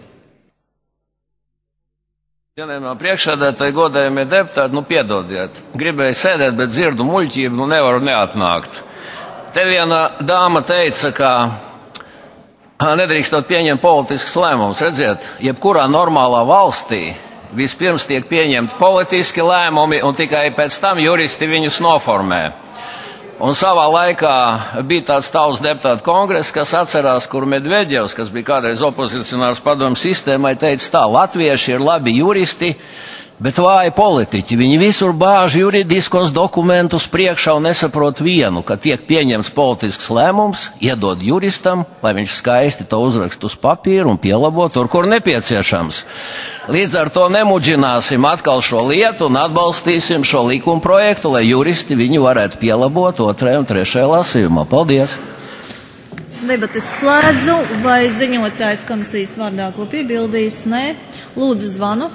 Cienējamā priekšsēdētāji, godējamie deputāti, piedodiet. Gribēju sēdēt, bet dzirdu muļķību, nevaru neatnākt. Te viena dāma teica, ka nedrīkstot pieņemt politiskus lēmumus. Redziet, jebkurā normālā valstī vispirms tiek pieņemti politiski lēmumi un tikai pēc tam juristi viņus noformē. Un savā laikā bija tāds tautas deputātu kongress, kas atcerās, kur Medveģevs, kas bija kādreiz opozicionārs padomu sistēmai, teica tā: latvieši ir labi juristi, bet vāji politiķi. Viņi visur bāž juridiskos dokumentus priekšā un nesaprot vienu, ka tiek pieņemts politisks lēmums, iedod juristam, lai viņš skaisti to uzrakst uz papīru un pielabo tur, kur nepieciešams. Līdz ar to nemudžināsim atkal šo lietu un atbalstīsim šo likuma projektu, lai juristi viņu varētu pielabot 2. un 3. lasījumā. Paldies! Debates slēdzu. Vai ziņotājs komisijas vārdā ko piebildīs? Nē. Lūdzu zvanu.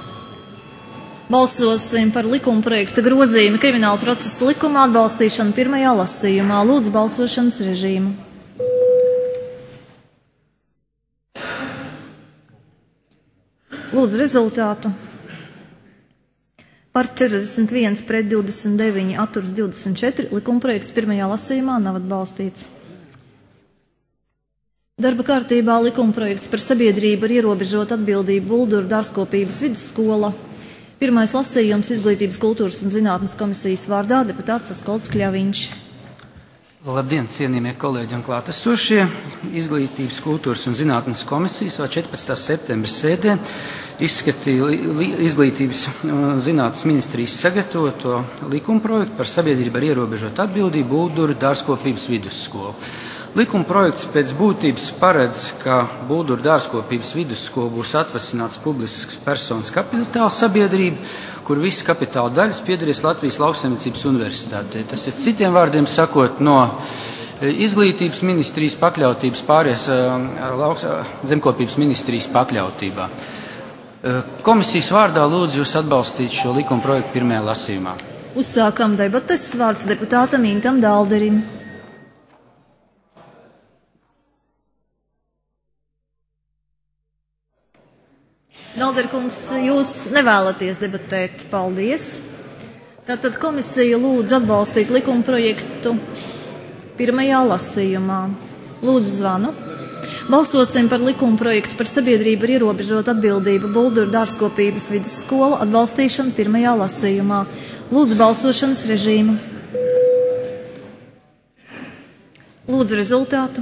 Balsosim par likuma projekta grozījumu krimināla procesa likumā atbalstīšanu 1. lasījumā. Lūdzu balsošanas režīmu. Lūdzu rezultātu. Par 41 pret 29 atturs 24. Likuma projekts 1. lasījumā nav atbalstīts. Darba kārtībā likuma projekts par sabiedrību ar ierobežotu atbildību Bulduru dārzkopības vidusskola. 1. lasījums Izglītības, kultūras un zinātnes komisijas vārdā deputāts Askolds Kļaviņš. Labdien, cienījamie kolēģi un klātesošie! Izglītības, kultūras un zinātnes komisijas 14. septembra sēdē izskatīja Izglītības un zinātnes ministrijas sagatavoto likumprojektu par sabiedrību ar ierobežotu atbildību Bulduru dārzkopības vidusskolu. Likumprojekts pēc būtības paredz, ka Bulduru dārzkopības vidusskola būs atvasināts publisks personas kapitāla sabiedrība, kur visas kapitāla daļas piederēs Latvijas Lauksaimniecības universitātei. Tas ir citiem vārdiem sakot no Izglītības ministrijas pakļautības pāries zemkopības ministrijas pakļautībā. Komisijas vārdā lūdzu jūs atbalstīt šo likumprojektu pirmajā lasījumā. Uzsākam debates. Vārds deputātam Intam Dalderim. Dalderkungs, jūs nevēlaties debatēt. Paldies. Tātad komisija lūdz atbalstīt likumprojektu pirmajā lasījumā. Lūdzu zvanu. Balsosim par likumprojektu par sabiedrību ar ierobežotu atbildību Bulduru dārzkopības vidusskolu atbalstīšanu pirmajā lasījumā. Lūdzu balsošanas režīmu. Lūdzu rezultātu.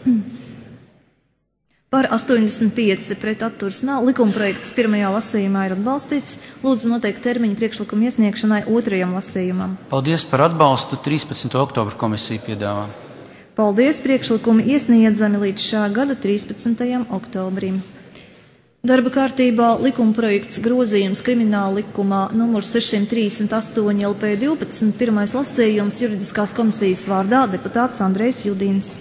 Par 85 pret atturas nav. Likumprojekts pirmajā lasījumā ir atbalstīts. Lūdzu noteikt termiņu priekšlikumu iesniegšanai otrajam lasījumam. Paldies par atbalstu. 13. oktobra komisija piedāvā. Paldies, priekšlikumi iesniedzami līdz šā gada 13. oktobrim. Darba kārtībā likumprojekts grozījums krimināla likumā numur 638 LP12, pirmais lasījums juridiskās komisijas vārdā deputāts Andrejs Judins.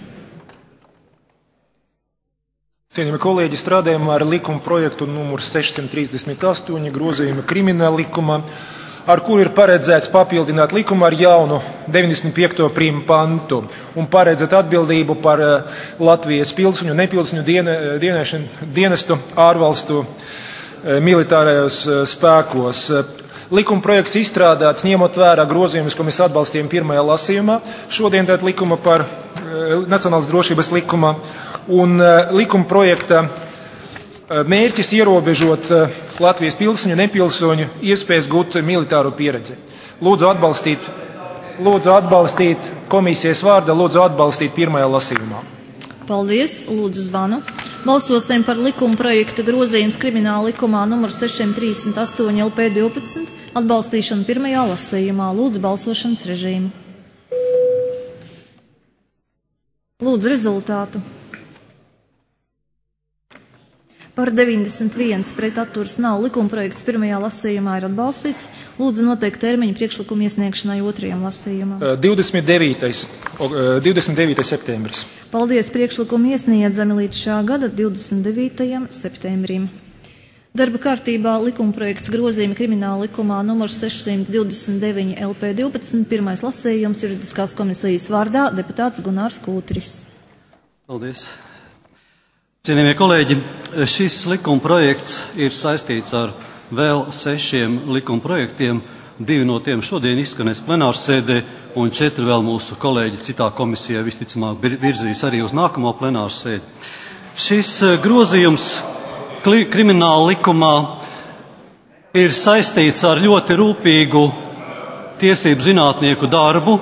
Cienījami kolēģi, strādājam ar likuma projektu numur 638 grozījuma krimināla likumā, ar kuru ir paredzēts papildināt likumu ar jaunu 95. prīmu pantu un paredzēt atbildību par Latvijas pilsoņu un nepilsoņu dienestu ārvalstu militārajos spēkos. Likuma projekts izstrādāts ņemot vērā grozījumus, ko mēs atbalstījām pirmajā lasījumā. Šodien tātad likuma par nacionālas drošības likuma un likuma projekta mērķis ierobežot Latvijas pilsoņu un nepilsoņu iespējas gūt militāro pieredzi. Lūdzu atbalstīt komisijas vārdā, lūdzu atbalstīt pirmajā lasījumā. Paldies, lūdzu zvanu. Balsosim par likuma projekta grozījums krimināla likumā numur 638 LP12 atbalstīšanu pirmajā lasījumā. Lūdzu balsošanas režīmu. Lūdzu rezultātu. Par 91 pret atturas nav. Likumprojekts pirmajā lasījumā ir atbalstīts. Lūdzu noteikt termiņu priekšlikumu iesniegšanai otrajam lasījumam. 29. septembris. Paldies, priekšlikumu iesniedzami līdz šā gada 29. septembrim. Darba kārtībā likumprojekts grozījuma krimināla likumā numur 629 LP12, pirmais lasījums juridiskās komisijas vārdā deputāts Gunārs Kūtris. Paldies. Cienījamie kolēģi, šis likumprojekts ir saistīts ar vēl 6 likumprojektiem. 2 no tiem šodien izskanēs plenārsēdē, un 4 vēl mūsu kolēģi citā komisijā visticamāk virzīs arī uz nākamo plenārsēdi. Šis grozījums krimināla likumā ir saistīts ar ļoti rūpīgu tiesību zinātnieku darbu.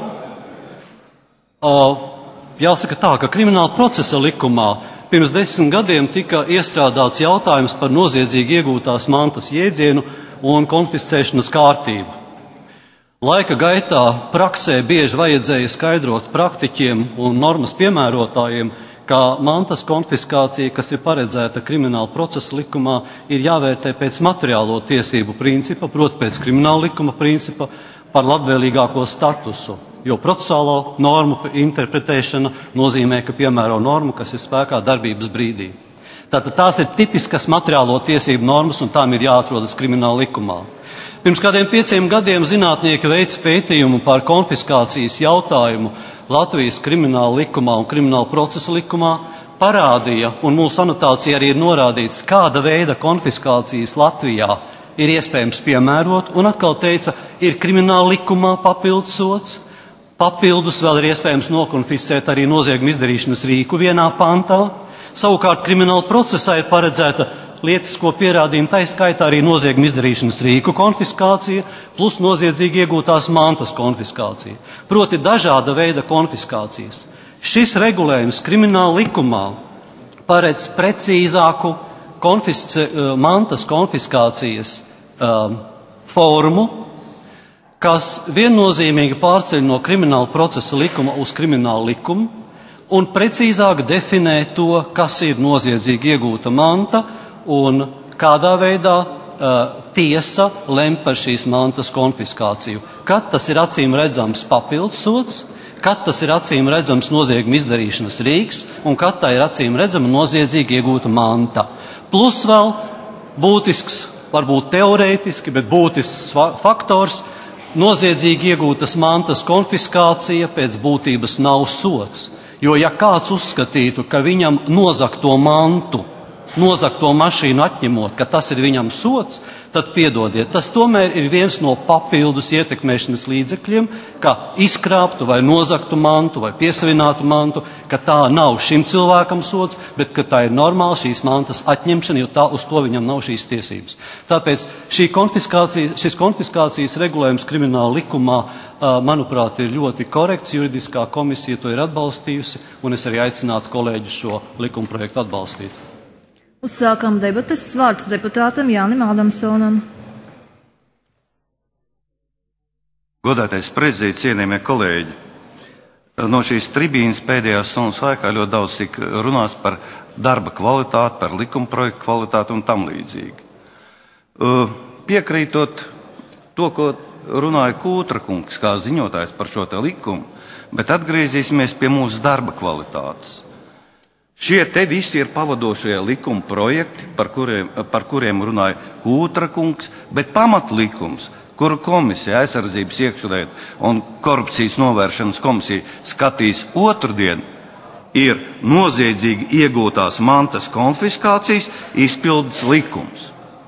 Jāsaka tā, ka krimināla procesa likumā pirms 10 gadiem tika iestrādāts jautājums par noziedzīgi iegūtās mantas jēdzienu un konfiscēšanas kārtību. Laika gaitā praksē bieži vajadzēja skaidrot praktiķiem un normas piemērotājiem, ka mantas konfiskācija, kas ir paredzēta krimināla procesa likumā, ir jāvērtē pēc materiālo tiesību principa, proti pēc krimināla likuma principa par labvēlīgāko statusu. Jo procesuālo normu interpretēšana nozīmē, ka piemēro normu, kas ir spēkā darbības brīdī. Tātad tās ir tipiskas materiālo tiesību normas, un tām ir jāatrodas krimināla likumā. Pirms kādiem 5 gadiem zinātnieki veica pētījumu par konfiskācijas jautājumu Latvijas krimināla likumā un krimināla procesa likumā, parādīja, un mūsu anotācija arī ir norādīts, kāda veida konfiskācijas Latvijā ir iespējams piemērot, un atkal teica, ir krimināla likumā papildus sots. Papildus vēl ir iespējams nokonfiscēt arī noziegumu izdarīšanas rīku vienā pantā. Savukārt krimināla procesā ir paredzēta lietisko pierādījumu, tā skaitā arī nozieguma izdarīšanas rīku konfiskācija, plus noziedzīgi iegūtās mantas konfiskācija. Proti dažāda veida konfiskācijas. Šis regulējums krimināla likumā paredz precīzāku mantas konfiskācijas formu, kas viennozīmīgi pārceļ no krimināla procesa likuma uz kriminālu likumu un precīzāk definē to, kas ir noziedzīgi iegūta manta un kādā veidā tiesa lem par šīs mantas konfiskāciju. Kad tas ir acīm redzams papildsots, kad tas ir acīm redzams nozieguma izdarīšanas rīks un kad tā ir acīm redzama noziedzīgi iegūta manta. Plus vēl būtisks, varbūt teorētiski, bet būtisks faktors – noziedzīgi iegūtas mantas konfiskācija pēc būtības nav sots. Jo ja kāds uzskatītu, ka viņam nozagto mantu, nozagto mašīnu atņemot, ka tas ir viņam sots, tad piedodiet, tas tomēr ir viens no papildus ietekmēšanas līdzekļiem, ka izkrāptu vai nozagtu mantu vai piesavinātu mantu, ka tā nav šim cilvēkam sots, bet ka tā ir normāla šīs mantas atņemšana, jo tā uz to viņam nav šīs tiesības. Tāpēc šis konfiskācijas regulējums krimināla likumā, manuprāt, ir ļoti korekts. Juridiskā komisija to ir atbalstījusi, un es arī aicinātu kolēģus šo likumprojektu atbalstīt. Uzsākam debates. Vārds deputātam Jānim Ādamsonam. Godātais prezidents, cienījamie kolēģi, no šīs tribīnas pēdējās stundas laikā ļoti daudz tika runās par darba kvalitāti, par likumprojektu kvalitāti un tam līdzīgi. Piekrītot to, ko runāja Kūtra kungs, kā ziņotājs par šo te likumu, bet atgriezīsimies pie mūsu darba kvalitātes. Šie te visi ir pavadošie likuma projekti, par kuriem runāja Kūtra kungs, bet pamatlikums, kuru komisija, aizsardzības iekšlietu un korupcijas novēršanas komisija skatīs otrdien, ir noziedzīgi iegūtās mantas konfiskācijas izpildes likums.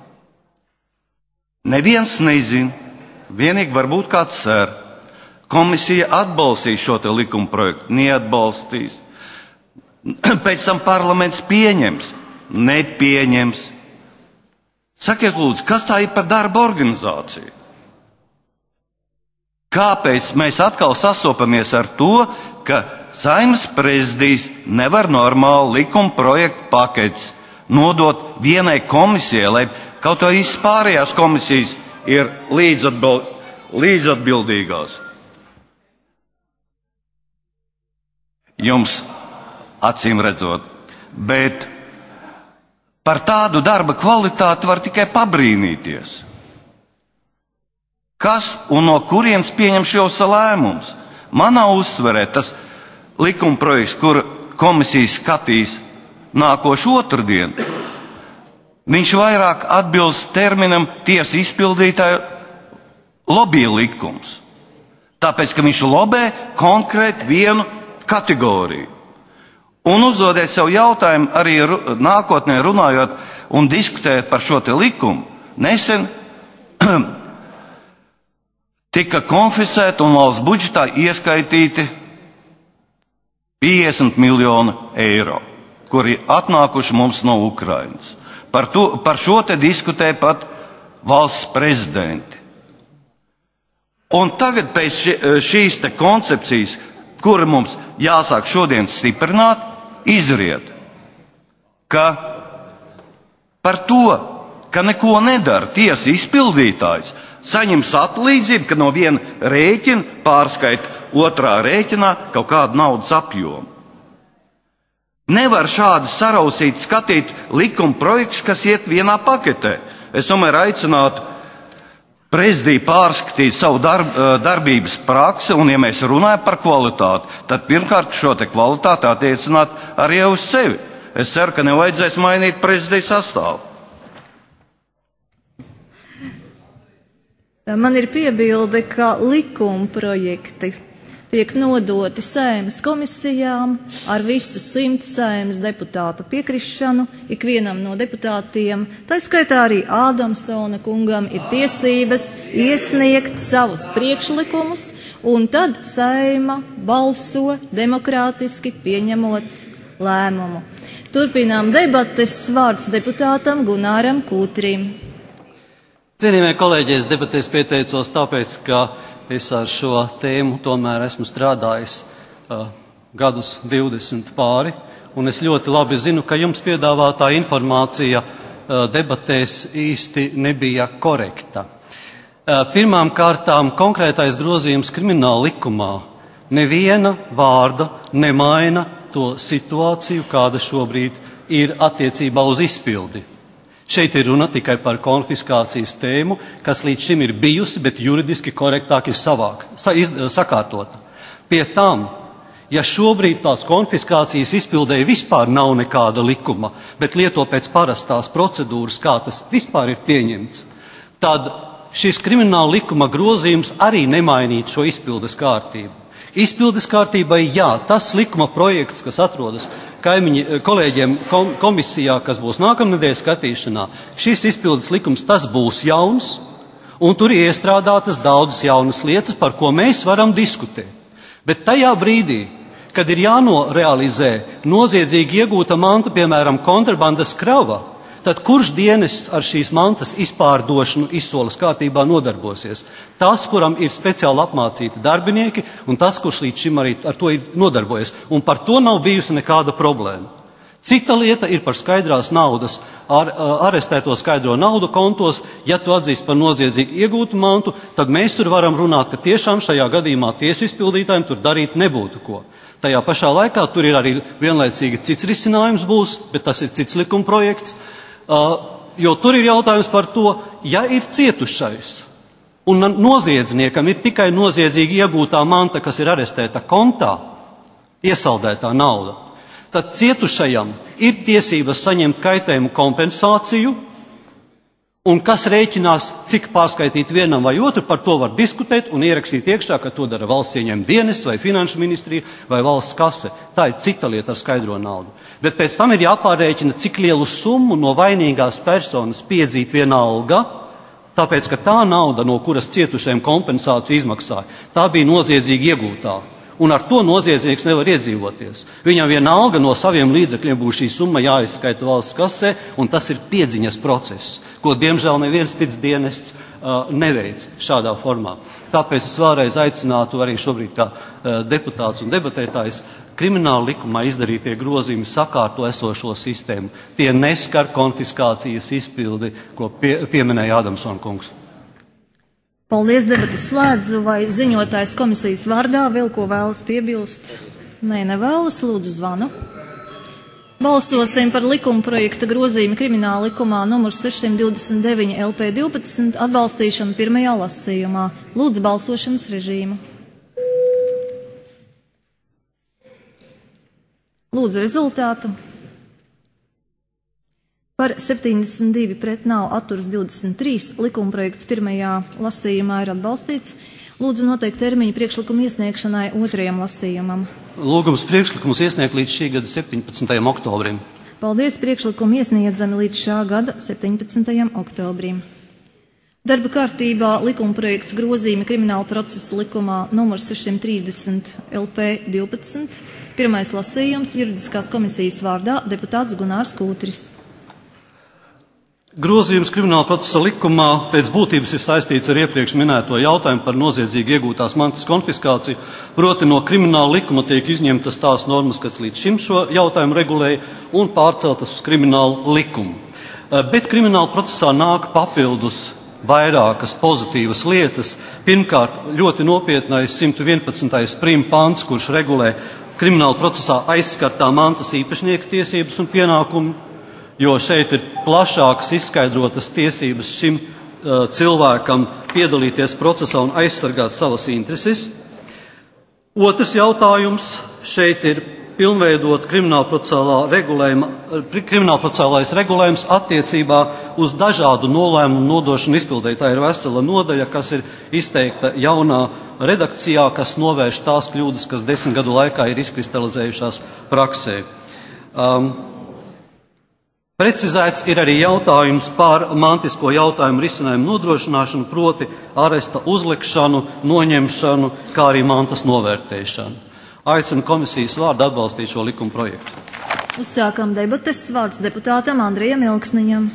Neviens nezin, vienīgi varbūt kāds cer. Komisija atbalstīs šo te likuma projektu, neatbalstīs. Pēc tam parlaments pieņems, nepieņems. Sakiet, lūdzu, kas tā ir par darba organizāciju? Kāpēc mēs atkal sastopamies ar to, ka Saeimas prezidijs nevar normāli likuma projektu paketes nodot vienai komisijai, lai kaut kā pārējās komisijas ir līdzatbildīgās? Jums acīm redzot, bet par tādu darba kvalitāti var tikai pabrīnīties. Kas un no kurienes pieņem šos lēmumus? Manā uztverē tas likumprojekts, kur komisija skatīs nākošu otrdien, viņš vairāk atbilst terminam tiesa izpildītāja lobby likums. Tāpēc, ka viņš lobē konkrēti vienu kategoriju. Un uzdodiet sev jautājumu arī nākotnē runājot un diskutējot par šo te likumu. Nesen tika konfiscēti un valsts budžetā ieskaitīti 50 miljoni eiro, kuri atnākuši mums no Ukrainas. Par šo te diskutē pat valsts prezidenti. Un tagad pēc šīs te koncepcijas, kura mums jāsāk šodien stiprināt, izriet, ka par to, ka neko nedara tiesa izpildītājs, saņems atlīdzību, ka no viena rēķina pārskaita otrā rēķinā kaut kādu naudas apjomu. Nevar šādi sarausīt skatīt likuma projekts, kas iet vienā paketē. Es tomēr aicinātu prezidiju pārskatīt savu darbības praksi, un ja mēs runājam par kvalitāti, tad pirmkārt šo te kvalitāti attiecināt arī uz sevi. Es ceru, ka nevajadzēs mainīt prezidiju sastāvu. Man ir piebilde, ka likuma projekti tiek nodoti Saeimas komisijām ar visu 100 Saeimas deputātu piekrišanu. Ikvienam no deputātiem, tā skaitā arī Ādamsona kungam, ir tiesības iesniegt savus priekšlikumus, un tad Saeima balso demokrātiski pieņemot lēmumu. Turpinām debates. Vārds deputātam Gunāram Kūtrim. Cienījamie kolēģi, es debatēs pieteicos tāpēc, ka es ar šo tēmu tomēr esmu strādājis gadus 20 pāri, un es ļoti labi zinu, ka jums piedāvātā informācija debatēs īsti nebija korekta. Pirmām kārtām konkrētais grozījums krimināla likumā neviena vārda nemaina to situāciju, kāda šobrīd ir attiecībā uz izpildi. Šeit ir runa tikai par konfiskācijas tēmu, kas līdz šim ir bijusi, bet juridiski korektāk ir sakārtota. Pie tam, ja šobrīd tās konfiskācijas izpildēji vispār nav nekāda likuma, bet lieto pēc parastās procedūras, kā tas vispār ir pieņemts, tad šis krimināla likuma grozījums arī nemainītu šo izpildes kārtību. Izpildes kārtībai, jā, tas likuma projekts, kas atrodas kolēģiem komisijā, kas būs nākamnedēļ skatīšanā, šis izpildes likums, tas būs jauns, un tur ir iestrādātas daudzas jaunas lietas, par ko mēs varam diskutēt. Bet tajā brīdī, kad ir jānorealizē noziedzīgi iegūta manta, piemēram, kontrabandas krava, tad kurš dienests ar šīs mantas izpārdošanu izsoles kārtībā nodarbosies? Tas, kuram ir speciāli apmācīti darbinieki, un tas, kurš līdz šim arī ar to ir nodarbojies. Un par to nav bijusi nekāda problēma. Cita lieta ir par skaidrās naudas, arestēto skaidro naudu kontos. Ja tu atzīst par noziedzīgi iegūtu mantu, tad mēs tur varam runāt, ka tiešām šajā gadījumā tiesu izpildītājiem tur darīt nebūtu ko. Tajā pašā laikā tur ir arī vienlaicīgi cits risinājums būs, bet tas ir cits likuma projekts. Jo tur ir jautājums par to, ja ir cietušais un noziedzniekam ir tikai noziedzīgi iegūtā manta, kas ir arestēta kontā, iesaldētā nauda, tad cietušajam ir tiesības saņemt kaitējumu kompensāciju, un kas rēķinās, cik pārskaitīt vienam vai otru, par to var diskutēt un ierakstīt iekšā, ka to dara valsts ieņēmuma dienests vai finanšu ministrija vai valsts kase. Tā ir cita lieta ar skaidro naudu. Bet pēc tam ir jāpārrēķina, cik lielu summu no vainīgās personas piedzīt viena alga, tāpēc, ka tā nauda, no kuras cietušajiem kompensāciju izmaksāja, tā bija noziedzīgi iegūtā. Un ar to noziedznieks nevar iedzīvoties. Viņam vienalga no saviem līdzekļiem būs šī summa jāizskaita valsts kasē, un tas ir piedziņas process, ko diemžēl neviens cits dienests neveic šādā formā. Tāpēc es vēlreiz aicinātu arī šobrīd kā deputāts un debatētājs krimināla likumā izdarītie grozījumi sakārto esošo sistēmu. Tie neskar konfiskācijas izpildi, ko pieminēja Adamsona kungs. Paldies, debatas slēdzu. Vai ziņotājs komisijas vārdā vēl ko vēlas piebilst? Nē, nevēlas. Lūdzu, zvanu. Balsosim par likuma projekta grozījumu krimināla likumā numur 629 LP12 atbalstīšanu pirmajā lasījumā. Lūdzu, balsošanas režīmu. Lūdzu, rezultātu. Par 72 pret nav atturas 23. Likumprojekts pirmajā lasījumā ir atbalstīts. Lūdzu noteikt termiņu priekšlikumu iesniegšanai otrajam lasījumam. Lūgums priekšlikumus iesniegt līdz šī gada 17. oktobrim. Paldies, priekšlikumu iesniedzami līdz šā gada 17. oktobrim. Darba kārtībā likumprojekts grozījumi krimināla procesa likumā numur 630 LP12. Pirmais lasījums juridiskās komisijas vārdā deputāts Gunārs Kūtris. Grozījums krimināla procesa likumā pēc būtības ir saistīts ar iepriekš minēto jautājumu par noziedzīgi iegūtās mantas konfiskāciju, proti no krimināla likuma tiek izņemtas tās normas, kas līdz šim šo jautājumu regulēja, un pārceltas uz kriminālu likumu. Bet krimināla procesā nāk papildus vairākas pozitīvas lietas. Pirmkārt, ļoti nopietnais 111. prim pants, kurš regulē krimināla procesā aizskartā mantas īpašnieka tiesības un pienākumu, jo šeit ir plašākas izskaidrotas tiesības šim cilvēkam piedalīties procesā un aizsargāt savas intereses. Otrs jautājums šeit ir pilnveidot kriminālprocesālais regulējums attiecībā uz dažādu nolēmumu nodošanu izpildēji. Tā ir vesela nodaļa, kas ir izteikta jaunā redakcijā, kas novērš tās kļūdas, kas 10 gadu laikā ir izkristalizējušās praksē. Precizēts ir arī jautājums par mantisko jautājumu risinājumu nodrošināšanu, proti aresta uzlikšanu, noņemšanu, kā arī mantas novērtēšanu. Aicinu komisijas vārdu atbalstīt šo likuma projektu. Uzsākam debates. Vārds deputātam Andrijam Ilksniņam.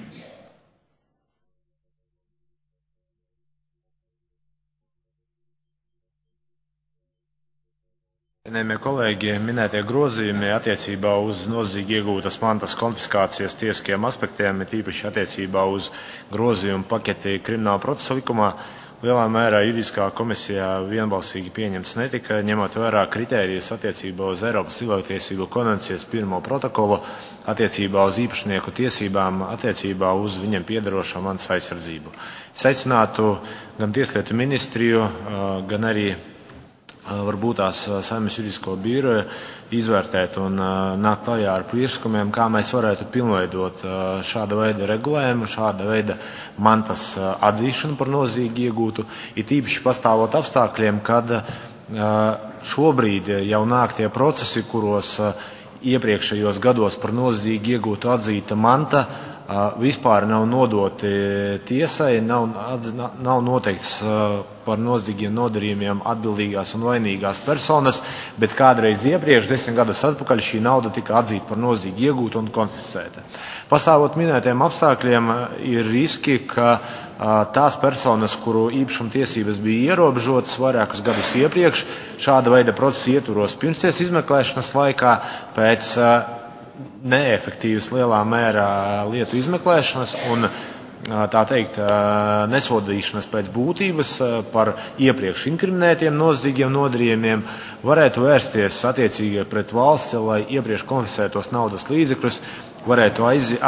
Cienījamie kolēģi, minētie grozījumi attiecībā uz noziedzīgi iegūtas mantas konfiskācijas tiesiskiem aspektiem, ir īpaši attiecībā uz grozījumu paketi krimināla procesa likumā, lielā mērā juridiskā komisijā vienbalsīgi pieņemts netika, ņemot vērā kritērijus attiecībā uz Eiropas cilvēktiesību konvencijas 1. protokolu, attiecībā uz īpašnieku tiesībām, attiecībā uz viņiem piederošo mantas aizsardzību. Es aicinātu gan Tieslietu ministriju, gan arī varbūt tās Saeimas juridisko biroju izvērtēt un nākt klajā ar priekšlikumiem, kā mēs varētu pilnveidot šāda veida regulējumu, šāda veida mantas atzīšanu par noziedzīgi iegūtu, it īpaši pastāvot apstākļiem, kad šobrīd jau nāk tie procesi, kuros iepriekšējos gados par noziedzīgi iegūtu atzīta manta vispār nav nodoti tiesai, nav noteikts par noziedzīgiem nodarījumiem atbildīgās un vainīgās personas, bet kādreiz iepriekš, 10 gadus atpakaļ, šī nauda tika atzīta par noziedzīgi iegūtu un konfiscēta. Pastāvot minētiem apstākļiem, ir riski, ka tās personas, kuru īpašuma tiesības bija ierobežotas vairākus gadus iepriekš, šāda veida procesa ietvaros pirmstiesas izmeklēšanas laikā, pēc neefektīvas lielā mērā lietu izmeklēšanas un tā teikt nesodīšanas pēc būtības par iepriekš inkriminētiem noziedzīgiem nodarījumiem varētu vērsties attiecīgi pret valsti, lai iepriekš konfiscētos naudas līdzekļus varētu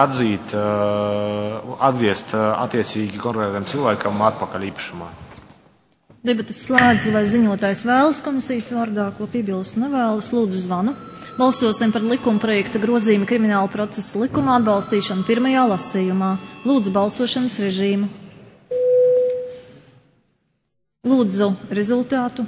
atgriezt attiecīgi konkrētam cilvēkam atpakaļ īpašumā. Debates slēdz, vai ziņotājs vēlas komisijas vārdā, ko piebilst nevēlas, lūdzu zvanu. Balsosim par likuma projekta grozījumu krimināla procesa likumā atbalstīšanu pirmajā lasījumā. Lūdzu balsošanas režīmu. Lūdzu rezultātu.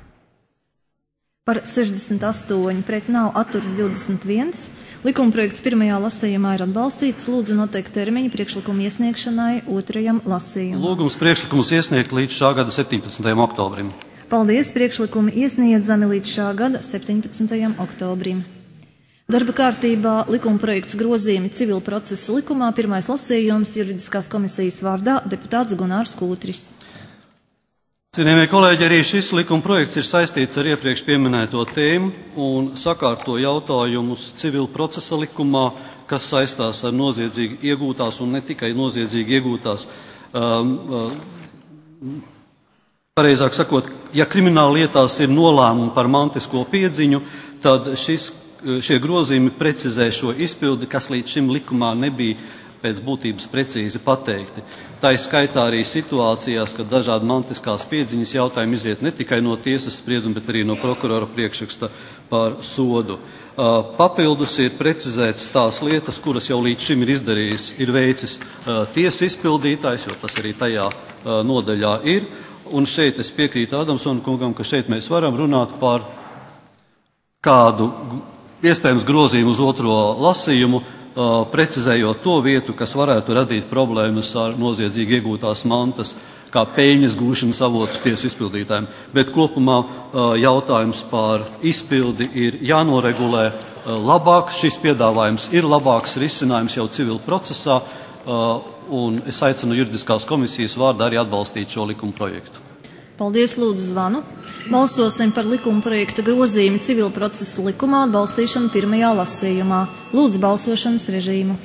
Par 68 pret nav atturas 21. Likuma projekts pirmajā lasījumā ir atbalstīts. Lūdzu noteikt termiņu priekšlikumu iesniegšanai otrajam lasījumam. Lūgums priekšlikumus iesniegt līdz šā gada 17. oktobrim. Paldies, priekšlikumi iesniedzami līdz šā gada 17. oktobrim. Darba kārtībā likuma projekts grozījumi civila procesa likumā, pirmais lasījums juridiskās komisijas vārdā deputāts Gunārs Kūtris. Cienījamie kolēģi, arī šis likuma projekts ir saistīts ar iepriekš pieminēto tēmu un sakārto jautājumus civila procesa likumā, kas saistās ar noziedzīgi iegūtās un ne tikai noziedzīgi iegūtās. Pareizāk sakot, ja krimināla lietās ir nolēmumi par mantisko piedziņu, tad šie grozījumi precizē šo izpildi, kas līdz šim likumā nebija pēc būtības precīzi pateikti. Tā ir skaitā arī situācijās, kad dažādi mantiskās piedziņas jautājumi izriet ne tikai no tiesas sprieduma, bet arī no prokurora priekšraksta par sodu. Papildus ir precizētas tās lietas, kuras jau līdz šim ir izdarījis, ir veicis tiesu izpildītājs, jo tas arī tajā nodaļā ir. Un šeit es piekrītu Adamsona kungam, ka šeit mēs varam runāt par kādu iespējams grozījumu uz otro lasījumu, precizējot to vietu, kas varētu radīt problēmas ar noziedzīgi iegūtās mantas, kā peļņas gūšanas avotu tiesu izpildītājiem. Bet kopumā jautājums par izpildi ir jānoregulē labāk. Šis piedāvājums ir labāks risinājums jau civil procesā, un es aicinu juridiskās komisijas vārdā arī atbalstīt šo likuma projektu. Paldies, lūdzu zvanu. Balsosim par likuma projekta grozījumu civila procesa likumā atbalstīšanu pirmajā lasījumā. Lūdzu balsošanas režīmu.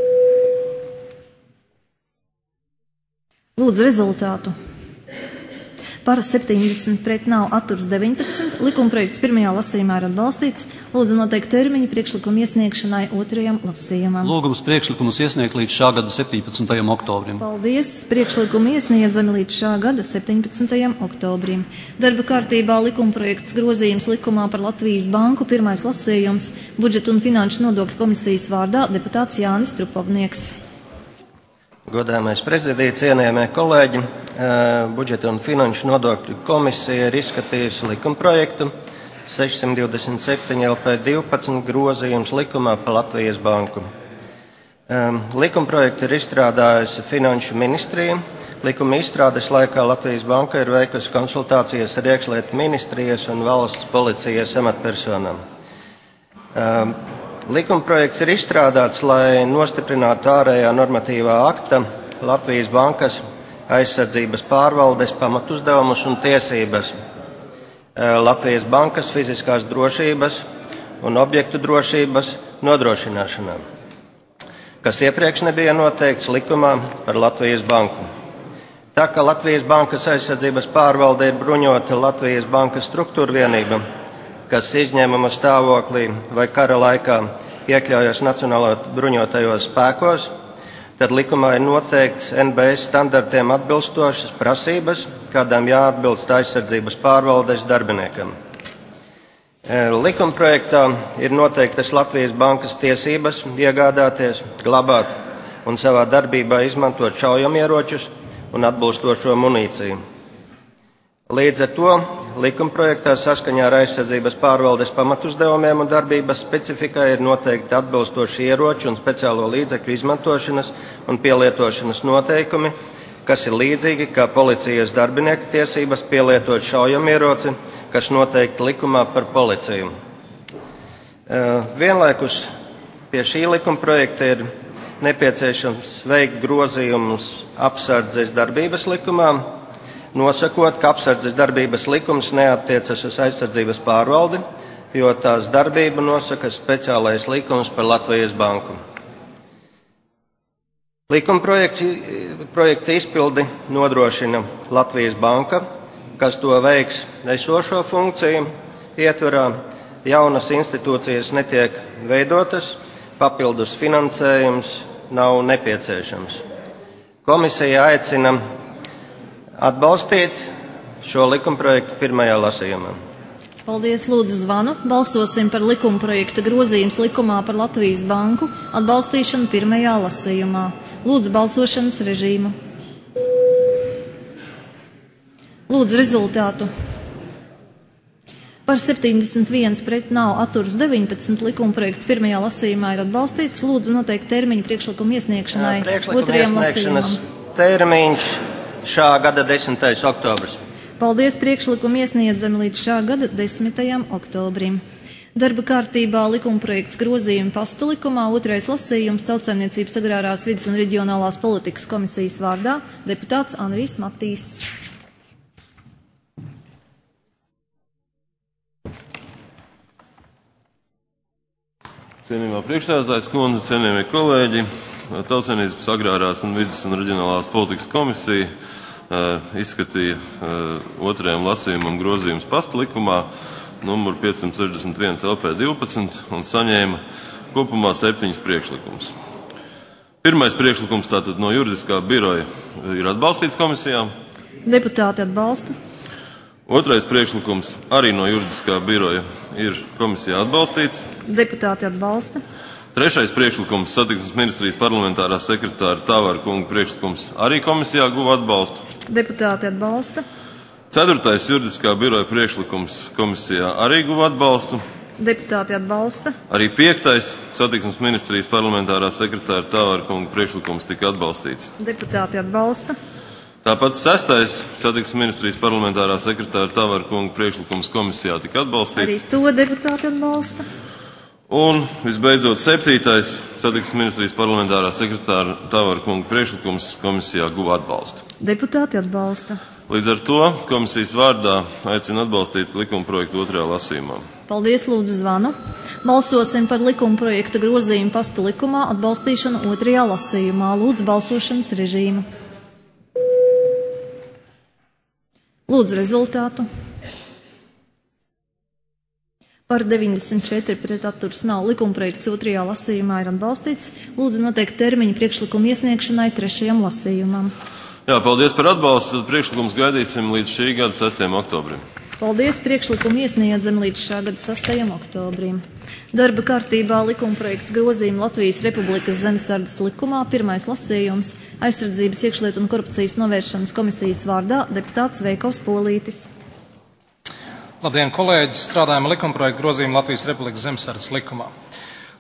Lūdzu rezultātu. Par 70 pret nav atturas 19. Likuma projekts pirmajā lasījumā ir atbalstīts. Lūdzu noteikt termiņu priekšlikumu iesniegšanai otrajam lasījumam. Lūgums priekšlikumus iesniegt līdz šā gada 17. oktobrim. Paldies. Priekšlikumu iesniedzami līdz šā gada 17. oktobrim. Darba kārtībā likuma projekts grozījums likumā par Latvijas banku pirmais lasījums budžeta un finanšu nodokļu komisijas vārdā deputāts Jānis Trupovnieks. Godājamais prezidija, cienījamie kolēģi, budžeta un finanšu nodokļu komisija ir izskatījusi likumprojektu 627 LP 12 grozījums likumā par Latvijas banku. Likumprojektu ir izstrādājusi Finanšu ministrija. Likuma izstrādes laikā Latvijas banka ir veikusi konsultācijas ar iekšlietu ministrijas un valsts policijas amatpersonām. Likumprojekts ir izstrādāts, lai nostiprinātu ārējā normatīvā akta Latvijas Bankas aizsardzības pārvaldes pamatuzdevumus un tiesības, Latvijas Bankas fiziskās drošības un objektu drošības nodrošināšanā, kas iepriekš nebija noteikts likumā par Latvijas Banku. Tā kā Latvijas Bankas aizsardzības pārvalde ir bruņota Latvijas Bankas struktūra vienība, kas izņēmuma stāvoklī vai kara laikā iekļaujas Nacionālo bruņotajos spēkos, tad likumā ir noteikts NBS standartiem atbilstošas prasības, kādām jāatbilst aizsardzības pārvaldes darbiniekam. Likumprojektā ir noteiktas Latvijas Bankas tiesības iegādāties, glabāt un savā darbībā izmantot šaujamieročus un atbilstošo munīciju. Līdz ar to likumprojektā saskaņā ar aizsardzības pārvaldes pamatuzdevumiem un darbības specifikai ir noteikti atbilstoši ieroču un speciālo līdzekļu izmantošanas un pielietošanas noteikumi, kas ir līdzīgi kā policijas darbinieka tiesības pielietot šaujamieroci, kas noteikti likumā par policiju. Vienlaikus pie šī likumprojekta ir nepieciešams veikt grozījumus apsardzes darbības likumā, nosakot, ka apsardzes darbības likums neattiecas uz aizsardzības pārvaldi, jo tās darbību nosaka speciālais likums par Latvijas Banku. Likumprojekta izpildi nodrošina Latvijas Banka, kas to veiks esošo funkciju ietverā. Jaunas institūcijas netiek veidotas, papildus finansējums nav nepieciešams. Komisija aicina atbalstīt šo likumprojektu pirmajā lasījumā. Paldies, lūdzu zvanu. Balsosim par likumprojekta grozījums likumā par Latvijas Banku atbalstīšanu pirmajā lasījumā. Lūdzu balsošanas režīmu. Lūdzu rezultātu. Par 71 pret nav atturas 19. Likumprojekts pirmajā lasījumā ir atbalstīts. Lūdzu noteikt termiņu priekšlikumu iesniegšanai otrajam lasījumam. Termiņš šā gada 10. oktobris. Paldies, priekšlikumu iesniedzami līdz šā gada 10. oktobrim. Darba kārtībā likumprojekts grozījumi pasta likumā, otrais lasījums Tautsaimniecības agrārās vides un reģionālās politikas komisijas vārdā deputāts Anrijs Matīs. Cienījamā priekšsēdētājas kundze, cienījamie kolēģi, Tautsaimniecības agrārās un vides un reģionālās politikas komisija izskatīja otrajam lasījumam grozījums pasta likumā numur 561 LP12 un saņēma kopumā 7 priekšlikumus. Pirmais priekšlikums tātad no juridiskā biroja ir atbalstīts komisijā. Deputāti atbalsta. Otrais priekšlikums arī no juridiskā biroja ir komisijā atbalstīts. Deputāti atbalsta. Trešais priekšlikums satiksmes ministrijas parlamentārā sekretāra Tāvara kunga priekšlikums arī komisijā guva atbalstu. Deputāti atbalsta. Ceturtais juridiskā biroja priekšlikums komisijā arī guva atbalstu. Deputāti atbalsta. Arī piektais satiksmes ministrijas parlamentārā sekretāra Tāvara kunga priekšlikums tika atbalstīts. Deputāti atbalsta. Tāpat sestais satiksmes ministrijas parlamentārā sekretāra Tāvara kunga priekšlikums komisijā tika atbalstīts. Arī to deputāti atbalsta. Un, visbeidzot, septītais satiksmes ministrijas parlamentārā sekretāra Tāvara kunga priekšlikums komisijā guva atbalstu. Deputāti atbalsta. Līdz ar to komisijas vārdā aicinu atbalstīt likumprojektu otrajā lasījumā. Paldies, lūdzu zvanu. Balsosim par likumprojekta grozījumu pasta likumā atbalstīšanu otrajā lasījumā. Lūdzu balsošanas režīmu. Lūdzu rezultātu. Par 94 pret atturas nav. Likumprojekts otrajā lasījumā ir atbalstīts. Lūdzu noteikt termiņu priekšlikumu iesniegšanai trešajam lasījumam. Jā, paldies par atbalstu. Tad priekšlikums gaidīsim līdz šī gada 6. oktobrim. Paldies, priekšlikumu iesniedzam līdz šā gada 6. oktobrim. Darba kārtībā likumprojekts grozījuma Latvijas Republikas zemesardzes likumā, pirmais lasījums, aizsardzības iekšlietu un korupcijas novēršanas komisijas vārdā deputāts Veikovs Polītis. Labdien, kolēģi! Strādājam likumprojektu grozījumu Latvijas Republikas zemesardzes likumā.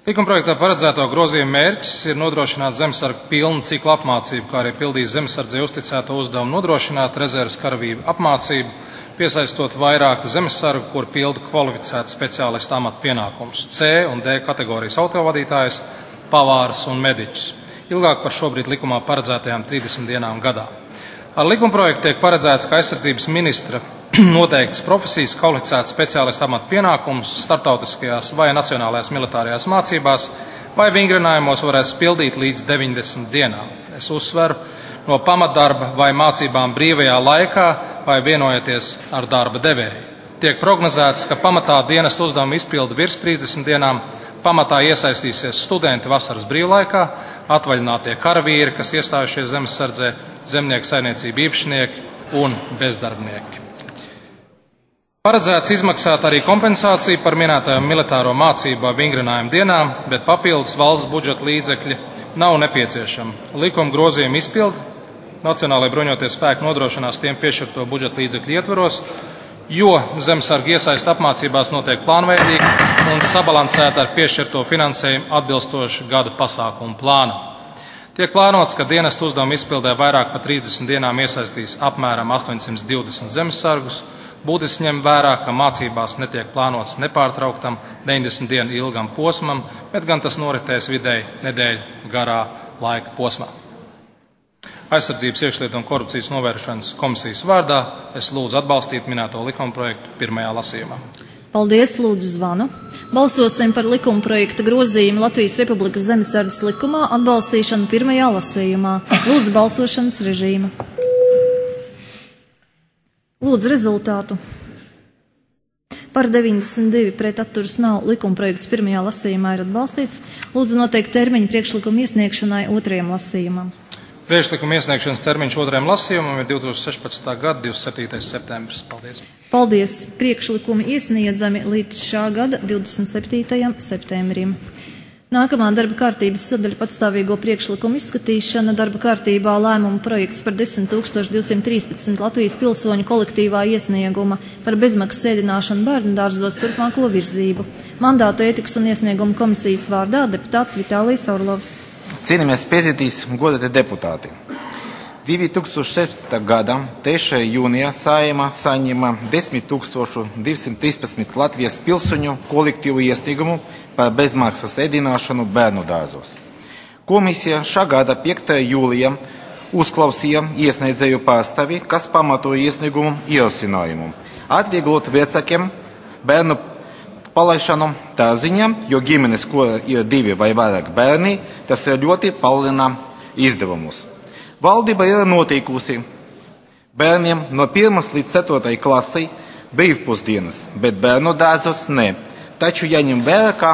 Likumprojektā paredzēto grozījumu mērķis ir nodrošināt zemesargu pilnu ciklu apmācību, kā arī pildīt zemesardzei uzticēto uzdevumu nodrošināt rezerves karavīru apmācību, piesaistot vairāk zemesargu, kur pilda kvalificētu speciālistu amatu pienākumus, C un D kategorijas autovadītājus, pavārus un mediķus, ilgāk par šobrīd likumā paredzētajām 30 dienām gadā. Ar likumprojektu tiek paredzēts, ka aizsardzības ministra noteiktas profesijas kvalificētas speciālistu amatu pienākumus starptautiskajās vai nacionālajās militārajās mācībās vai vingrinājumos varēs pildīt līdz 90 dienām. Es uzsveru, no pamatdarba vai mācībām brīvajā laikā vai vienojoties ar darba devēju. Tiek prognozēts, ka pamatā dienesta uzdevuma izpilda virs 30 dienām, pamatā iesaistīsies studenti vasaras brīvlaikā, atvaļinātie karavīri, kas iestājušies zemesardzē, zemnieku saimniecību īpašnieki un bezdarbnieki. Paredzēts izmaksāt arī kompensāciju par minētajām militāro mācību vingrinājumu dienām, bet papildus valsts budžeta līdzekļi nav nepieciešami. Likuma grozījuma izpildi Nacionālajie bruņotie spēki nodrošinās tiem piešķirto budžeta līdzekļu ietvaros, jo zemesargu iesaist apmācībās notiek plānveidīgi un sabalansēta ar piešķirto finansējumu atbilstoši gada pasākumu plānam. Tiek plānots, ka dienesta uzdevuma izpildē vairāk par 30 dienām iesaistīs apmēram 820 zemesargus. Būtiski ņem vērā, ka mācībās netiek plānots nepārtrauktam 90 dienu ilgam posmam, bet gan tas noritēs vidēji nedēļu garā laika posmā. Aizsardzības, iekšlietu un korupcijas novēršanas komisijas vārdā es lūdzu atbalstīt minēto likumprojektu pirmajā lasījumā. Paldies, lūdzu zvanu. Balsosim par likumprojekta grozījumu Latvijas Republikas zemesardzes likumā atbalstīšanu pirmajā lasījumā. Lūdzu balsošanas režīmu. Lūdzu rezultātu. Par 92 pret atturas nav, likumprojekts pirmajā lasījumā ir atbalstīts. Lūdzu noteikt termiņu priekšlikumu iesniegšanai otrajam lasījumam. Priekšlikuma iesniegšanas termiņš otrajam lasījumam ir 2016. gada 27. septembris. Paldies. Paldies. Priekšlikumi iesniedzami līdz šā gada 27. septembrim. Nākamā darba kārtības sadaļa patstāvīgo priekšlikumu izskatīšana. Darba kārtībā lēmuma projekts par 10 213 Latvijas pilsoņu kolektīvā iesnieguma par bezmaksas ēdināšanu bērnu dārzos turpmāko virzību. Mandātu ētikas un iesniegumu komisijas vārdā deputāts Vitālijs Orlovs. Cienījamies prezidijas, godātie deputāti. 2016. gada 3. jūnijā Saeima saņēma 10 213 Latvijas pilsoņu kolektīvu iesniegumu par bezmaksas ēdināšanu bērnu dārzos. Komisija šā gada 5. jūlijā uzklausīja iesniedzēju pārstāvi, kas pamatoja iesniegumu ierosinājumu atvieglot vecākiem bērnu palaišanu tā ziņā, jo ģimenes, kur ir 2 vai vairāk bērni, tas ir ļoti palielina izdevumus. Valdība ir noteikusi bērniem no 1. līdz 4. klasei brīvpusdienas, bet bērnu dārzos ne. Taču jāņem vērā, ka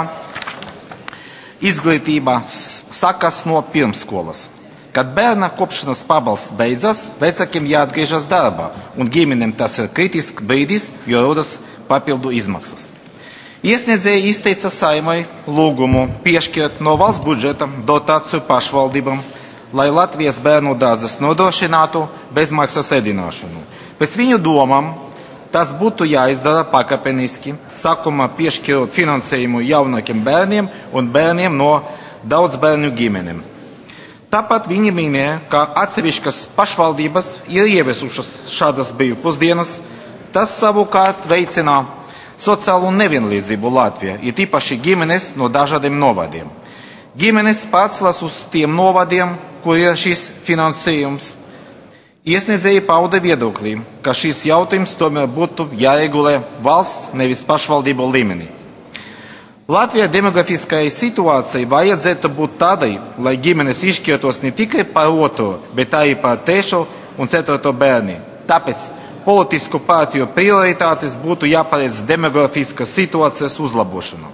izglītība sākas no pirmsskolas. Kad bērna kopšanas pabalsts beidzas, vecākiem jāatgriežas darbā, un ģimenēm tas ir kritisks brīdis, jo rodas papildu izmaksas. Iesniedzēji izteica Saeimai lūgumu piešķirt no valsts budžeta dotāciju pašvaldībām, lai Latvijas bērnu dārzas nodrošinātu bezmaksas ēdināšanu. Pēc viņu domām tas būtu jāizdara pakāpeniski, sākumā piešķirot finansējumu jaunākiem bērniem un bērniem no daudzbērnu ģimenēm. Tāpat viņi minēja, ka atsevišķas pašvaldības ir ieviesušas šādas brīvpusdienas, tas savukārt veicina sociālo nevienlīdzību Latvijā, ir īpaši ģimenes no dažādiem novadiem. Ģimenes pārcelas uz tiem novadiem, kur ir šis finansējums. Iesniedzēji pauda viedoklī, ka šis jautājums tomēr būtu jāregulē valsts, nevis pašvaldību līmenī. Latvijā demografiskajai situācijai vajadzētu būt tādai, lai ģimenes izšķirtos ne tikai par 2, bet arī par 3. un 4. bērni. Tāpēc politisku partiju prioritātes būtu jāparedz demografiskas situācijas uzlabošana.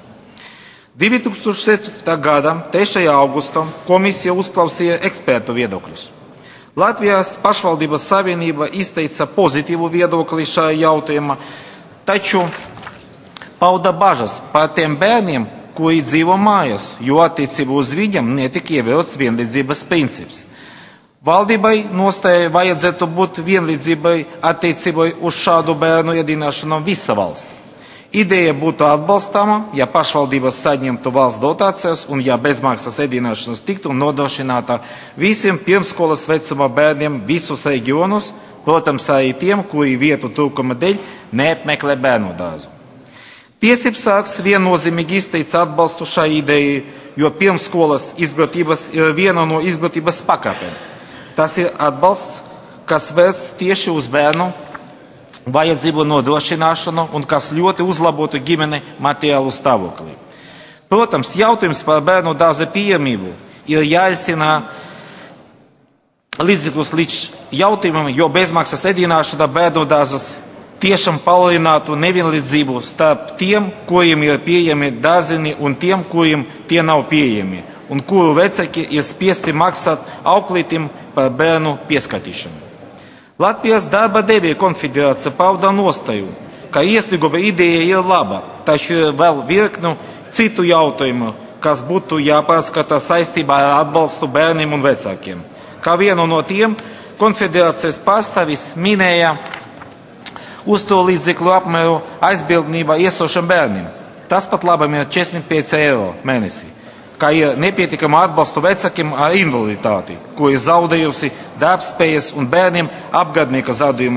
2017. gada 3. augustā komisija uzklausīja ekspertu viedokļus. Latvijas pašvaldības savienība izteica pozitīvu viedokli šajā jautājumā, taču pauda bažas par tiem bērniem, kuri dzīvo mājās, jo attiecībā uz viņiem netika ievērots vienlīdzības princips. Valdībai nostājai vajadzētu būt vienlīdzībai attiecībai uz šādu bērnu ēdināšanu visa valsts. Ideja būtu atbalstāma, ja pašvaldības saņemtu valsts dotācijas un ja bezmaksas ēdināšanas tiktu nodrošināta visiem pirmskolas vecuma bērniem visus reģionos, protams, arī tiem, kuri vietu trūkuma dēļ neapmeklē bērnu dārzu. Tiesībsargs viennozīmīgi izteica atbalstu šai idejai, jo pirmskolas izglītības ir viena no izglītības pakāpēm. Tas ir atbalsts, kas vērsts tieši uz bērnu vajadzību nodrošināšanu un kas ļoti uzlabotu ģimeni materiālu stāvokli. Protams, jautājums par bērnu dārza pieejamību ir jārisina līdzekļus līdz jautājumam, jo bezmaksas ēdināšana bērnu dārzas tiešām palielinātu nevienlīdzību starp tiem, kuriem ir pieejami dārziņi un tiem, kuriem tie nav pieejami, un kuru vecāki ir spiesti maksāt auklītim par bērnu pieskatīšanu. Latvijas darba devēja konfederācija pauda nostāju, ka iesnieguma ideja ir laba, taču ir vēl virknu citu jautājumu, kas būtu jāpārskata saistībā ar atbalstu bērniem un vecākiem. Kā vienu no tiem konfederācijas pārstāvis minēja uzturlīdzekļu apmēru aizbildnībā esošiem bērniem. Tas pat labam ir 45 eiro mēnesī, kā ir nepietiekama atbalstu vecākiem ar invaliditāti, ko ir zaudējusi darbspējas un bērniem apgādnieka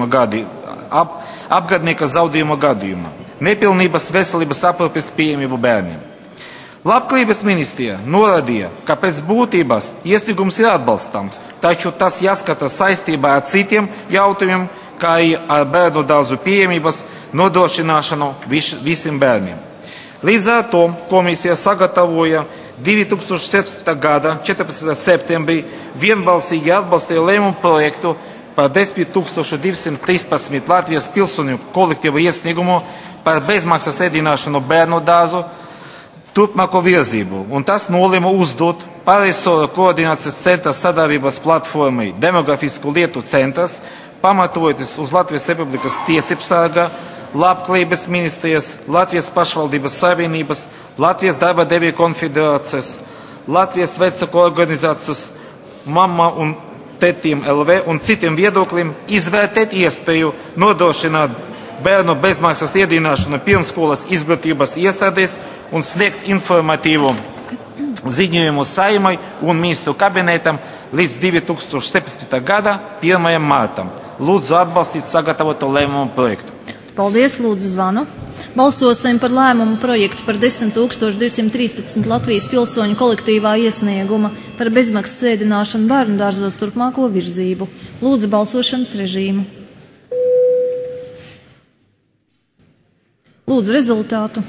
zaudējuma gadījumā, nepilnības veselības aprūpes pieejamību bērniem. Labklājības ministrija norādīja, ka pēc būtības iesniegums ir atbalstāms, taču tas jāskata saistībā ar citiem jautājumiem, kā arī ar bērnu dārzu pieejamības nodrošināšanu visiem bērniem. Līdz ar to komisija sagatavoja 2017. gada 14. septembrī vienbalsīgi atbalstīja lēmumu projektu par 10.213 Latvijas pilsoņu kolektīvu iesniegumu par bezmaksas ēdināšanu bērnu dārzu turpmāko virzību, un tas nolēma uzdot pārresoru koordinācijas centra sadarbības platformai Demografisku lietu centrs, pamatojoties uz Latvijas Republikas tiesībsarga, Labklājības ministrijas, Latvijas pašvaldības savienības, Latvijas darba devēja konfederācijas, Latvijas vecāku organizācijas Mamma un Tētim LV un citiem viedokļiem izvērtēt iespēju nodrošināt bērnu bezmaksas ēdināšanu pirmskolas izglītības iestādēs un sniegt informatīvu ziņojumu Saeimai un ministru kabinetam līdz 2017. gada 1. martam. Lūdzu atbalstīt sagatavotu lēmumu projektu. Paldies, lūdzu zvanu. Balsosim par lēmumu projektu par 10.213 Latvijas pilsoņu kolektīvā iesnieguma par bezmaksas ēdināšanu bērnu dārzos turpmāko virzību. Lūdzu balsošanas režīmu. Lūdzu rezultātu.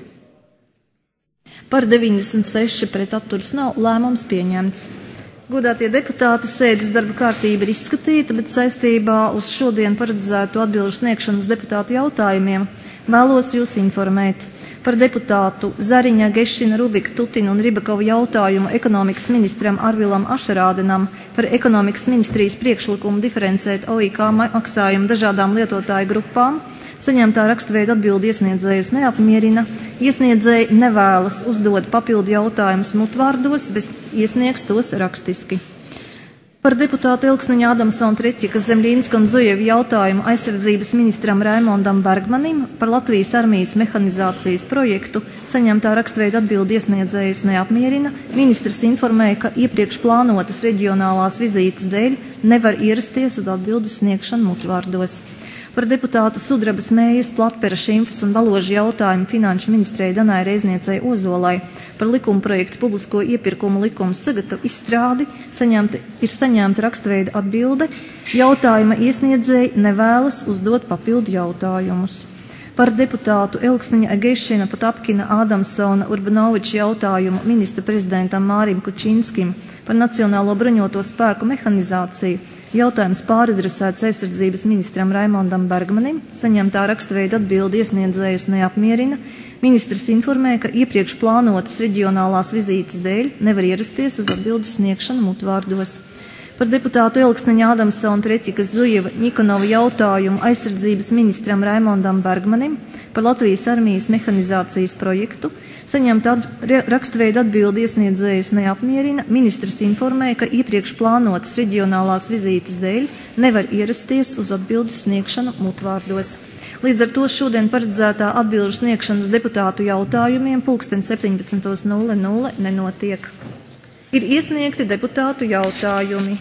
Par 96 pret atturas nav, lēmums pieņemts. Godātie deputāti, sēdes darba kārtība ir izskatīta, bet saistībā uz šodien paredzēto atbilžu sniegšanu uz deputātu jautājumiem vēlos jūs informēt par deputātu Zariņa, Gešina, Rubika, Tutina un Ribakovu jautājumu ekonomikas ministram Arvilam Ašerādenam par ekonomikas ministrijas priekšlikumu diferencēt OIK maksājumu dažādām lietotāju grupām. Saņemtā rakstveida atbildi iesniedzējus neapmierina, iesniedzēji nevēlas uzdot papildu jautājumus mutvārdos, bet iesniegs tos rakstiski. Par deputātu Elksniņa, Adamsona, Treķika, Zemļīnska un Zujevu jautājumu aizsardzības ministram Raimondam Bergmanim par Latvijas armijas mehanizācijas projektu saņemtā rakstveida atbildi iesniedzējus neapmierina, ministrs informēja, ka iepriekš plānotas reģionālās vizītes dēļ nevar ierasties uz atbildes sniegšanu mutvārdos. Par deputātu Sudrabas, Mējas, Platpera, Šimfas un Valoža jautājumu finanšu ministrei Danai Reizniecei Ozolai par likumprojektu publisko iepirkumu likumu izstrādi ir saņemta rakstveida atbilde. Jautājuma iesniedzēji nevēlas uzdot papildu jautājumus. Par deputātu Elksniņa, Gešina, Patapkina, Ādamsona, Urbanoviča jautājumu ministra prezidentam Mārim Kučinskim par Nacionālo bruņoto spēku mehanizāciju. Jautājums pāradresēts aizsardzības ministram Raimondam Bergmanim, saņemtā rakstveida atbildi iesniedzējus neapmierina. Ministrs informē, ka iepriekš plānotas reģionālās vizītes dēļ nevar ierasties uz atbildes sniegšanu mutvārdos. Par deputātu Elksniņa Ādamsona, Treķikas Zujeva, Nikonova jautājumu aizsardzības ministram Raimondam Bergmanim par Latvijas armijas mehanizācijas projektu. Saņemta rakstveida atbildi iesniedzējus neapmierina. Ministrs informēja, ka iepriekš plānotas reģionālās vizītes dēļ nevar ierasties uz atbildes sniegšanu mutvārdos. Līdz ar to šodien paredzētā atbilžu sniegšanas deputātu jautājumiem 17:00 nenotiek. Ir iesniegti deputātu jautājumi.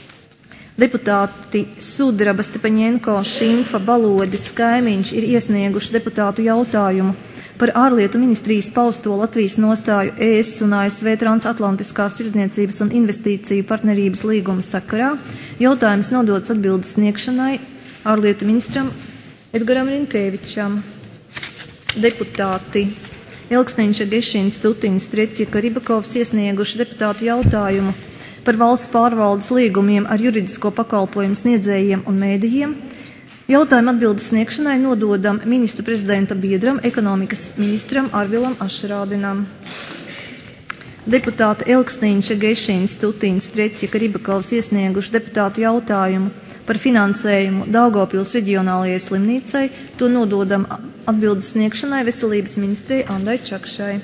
Deputāti Sudraba, Stepaņenko, Šimfa, Balodis, Kaimiņš ir iesnieguši deputātu jautājumu par ārlietu ministrijas pausto Latvijas nostāju ES un ASV transatlantiskās tirdzniecības un investīciju partnerības līguma sakarā. Jautājums nodots atbildes sniegšanai ārlietu ministram Edgaram Rinkēvičam. Deputāti Elksniņš, Gešins, Tutins, Treķika, Ribakovs iesnieguši deputātu jautājumu par valsts pārvaldes līgumiem ar juridisko pakalpojumu sniedzējiem un mēdījiem. Jautājumu atbildes sniegšanai nododam ministru prezidenta biedram, ekonomikas ministram Arvilam Ašrādinam. Deputāti Elksniņš, Gešins, Tutins, Treķika, Ribakovs iesnieguši deputātu jautājumu par finansējumu Daugavpils reģionālajai slimnīcai. To nododam atbildes sniegšanai veselības ministrei Andai Čakšai.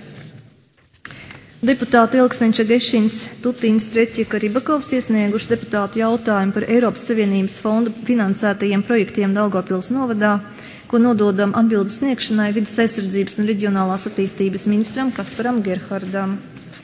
Deputāti Elksniņš, Gešins, Tutins, Treķika, Ribakovs iesnieguši deputātu jautājumu par Eiropas Savienības fondu finansētajiem projektiem Daugavpils novadā, ko nododam atbildes sniegšanai vides aizsardzības un reģionālās attīstības ministram Kasparam Gerhardam.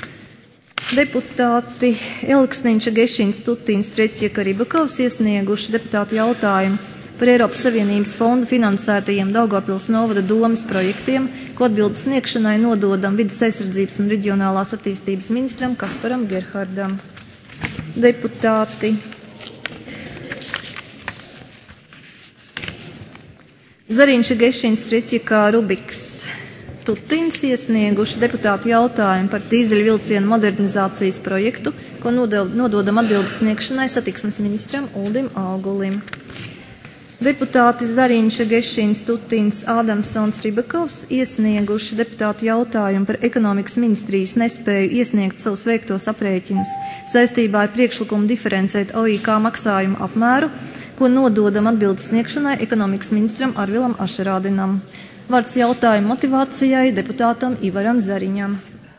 Deputāti Elksniņš, Gešins, Tutins, Treķika, Ribakovs iesnieguši deputātu jautājumu par Eiropas Savienības fondu finansētajiem Daugavpils novada domas projektiem, ko atbildes sniegšanai nododam vides aizsardzības un reģionālās attīstības ministram Kasparam Gerhardam. Deputāti Zariņš, Gešins, Treķika, Rubiks, Tutins iesnieguši deputātu jautājumu par dīzeļvilcienu modernizācijas projektu, ko nododam atbildes sniegšanai satiksmes ministram Uldim Augulim. Deputāti Zariņš, Gešins, Tutins, Ādamsons, Ribakovs iesnieguši deputātu jautājumu par ekonomikas ministrijas nespēju iesniegt savus veiktos aprēķinus saistībā ar priekšlikumu diferencēt OIK maksājumu apmēru, ko nododam atbildes sniegšanai ekonomikas ministram Arvilam Ašrādinam. Vārds jautājumu motivācijai deputātam Ivaram Zariņam.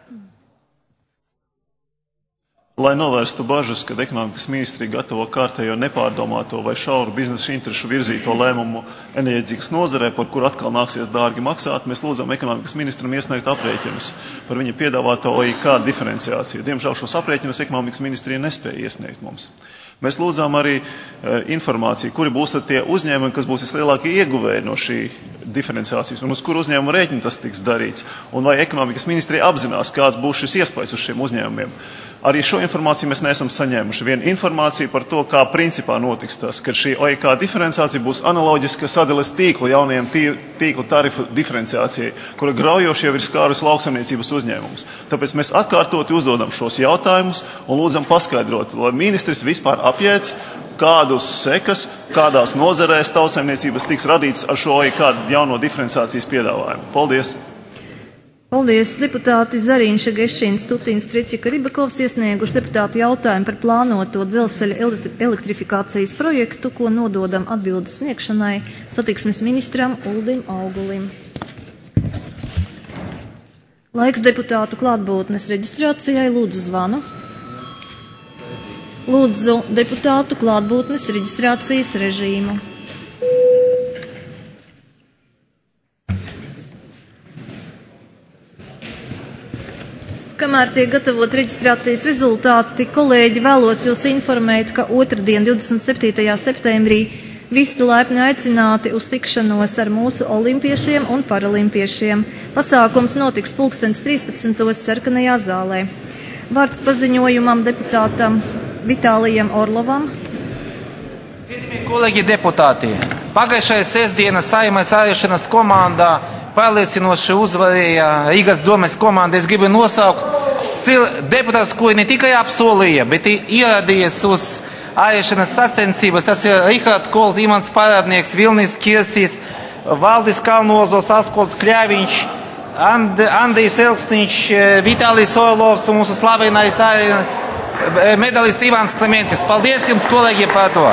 Lai novērstu bažas, kad ekonomikas ministrija gatavo kārtējo nepārdomāto vai šauru biznesa interešu virzīto lēmumu enerģētikas nozarē, par kur atkal nāksies dārgi maksāt, mēs lūdzam ekonomikas ministram iesniegt aprēķinus par viņa piedāvāto OIK diferenciāciju. Diemžēl šos aprēķinus ekonomikas ministrija nespēja iesniegt mums. Mēs lūdzām arī informāciju, kuri būs tie uzņēmumi, kas būs vislielākie ieguvēji no šī diferenciācijas un uz kuru uzņēmumu rēķinu tas tiks darīts. Un vai ekonomikas ministrija apzinās, kāds būs šis iespējas uz šiem uzņēmumiem. Arī šo informāciju mēs neesam saņēmuši. Viena informācija par to, kā principā notiks tas, ka šī OIK diferenciācija būs analoģiska sadales tīklu jaunajiem tīklu tarifu diferenciācijai, kura graujoši jau ir skārus lauksaimniecības uzņēmumus. Tāpēc mēs atkārtoti uzdodam šos jautājumus un lūdzam paskaidrot, lai ministrs vispār apjēdz, kādus sekas, kādās nozarēs tautsaimniecības tiks radīts ar šo OIK jauno diferenciācijas piedāvājumu. Paldies! Paldies! Deputāti Zariņš, Gešins, Tutins, Treķika, Ribakovs iesnieguši deputātu jautājumu par plānoto dzelzceļa elektrifikācijas projektu, ko nododam atbildes sniegšanai satiksmes ministram Uldim Augulim. Laiks deputātu klātbūtnes reģistrācijai. Lūdzu zvanu. Lūdzu deputātu klātbūtnes reģistrācijas režīmu. Kamēr tiek gatavot reģistrācijas rezultāti, kolēģi, vēlos jūs informēt, ka otrdien, 27. septembrī, visi laipni aicināti uz tikšanos ar mūsu olimpiešiem un paralimpiešiem. Pasākums notiks 13:13 sarkanajā zālē. Vārds paziņojumam deputātam Vitālijam Orlovam. Kolēģi deputāti, pagājušajā sestdienā Saeimas ārēšanas komandā pārliecinoši uzvarēja Rīgas domes komanda. Es gribu nosaukt deputātus, kuri ne tikai apsolīja, bet ieradies uz ārēšanas sacensības. Tas ir Rihards Kols, Imants Parādnieks, Vilnis Kirsis, Valdis Kalnozos, Askolts Kļaviņš, Andrijs Elksniņš, Vitālijs Orlovs un mūsu slavenais medalists Ivans Klementis. Paldies jums, kolēģi, par to!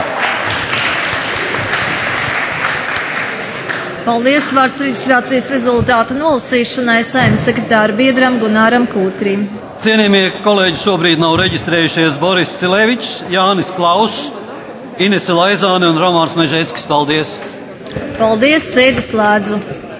Paldies vārds reģistrācijas rezultātu nolasīšanai Saeimas sekretāra biedram Gunāram Kūtrim. Cienījamie kolēģi, šobrīd nav reģistrējušies Boris Cilevičs, Jānis Klauss, Inese Laizāne un Romāns Mežēckis. Paldies! Paldies, sēdi slēdzu!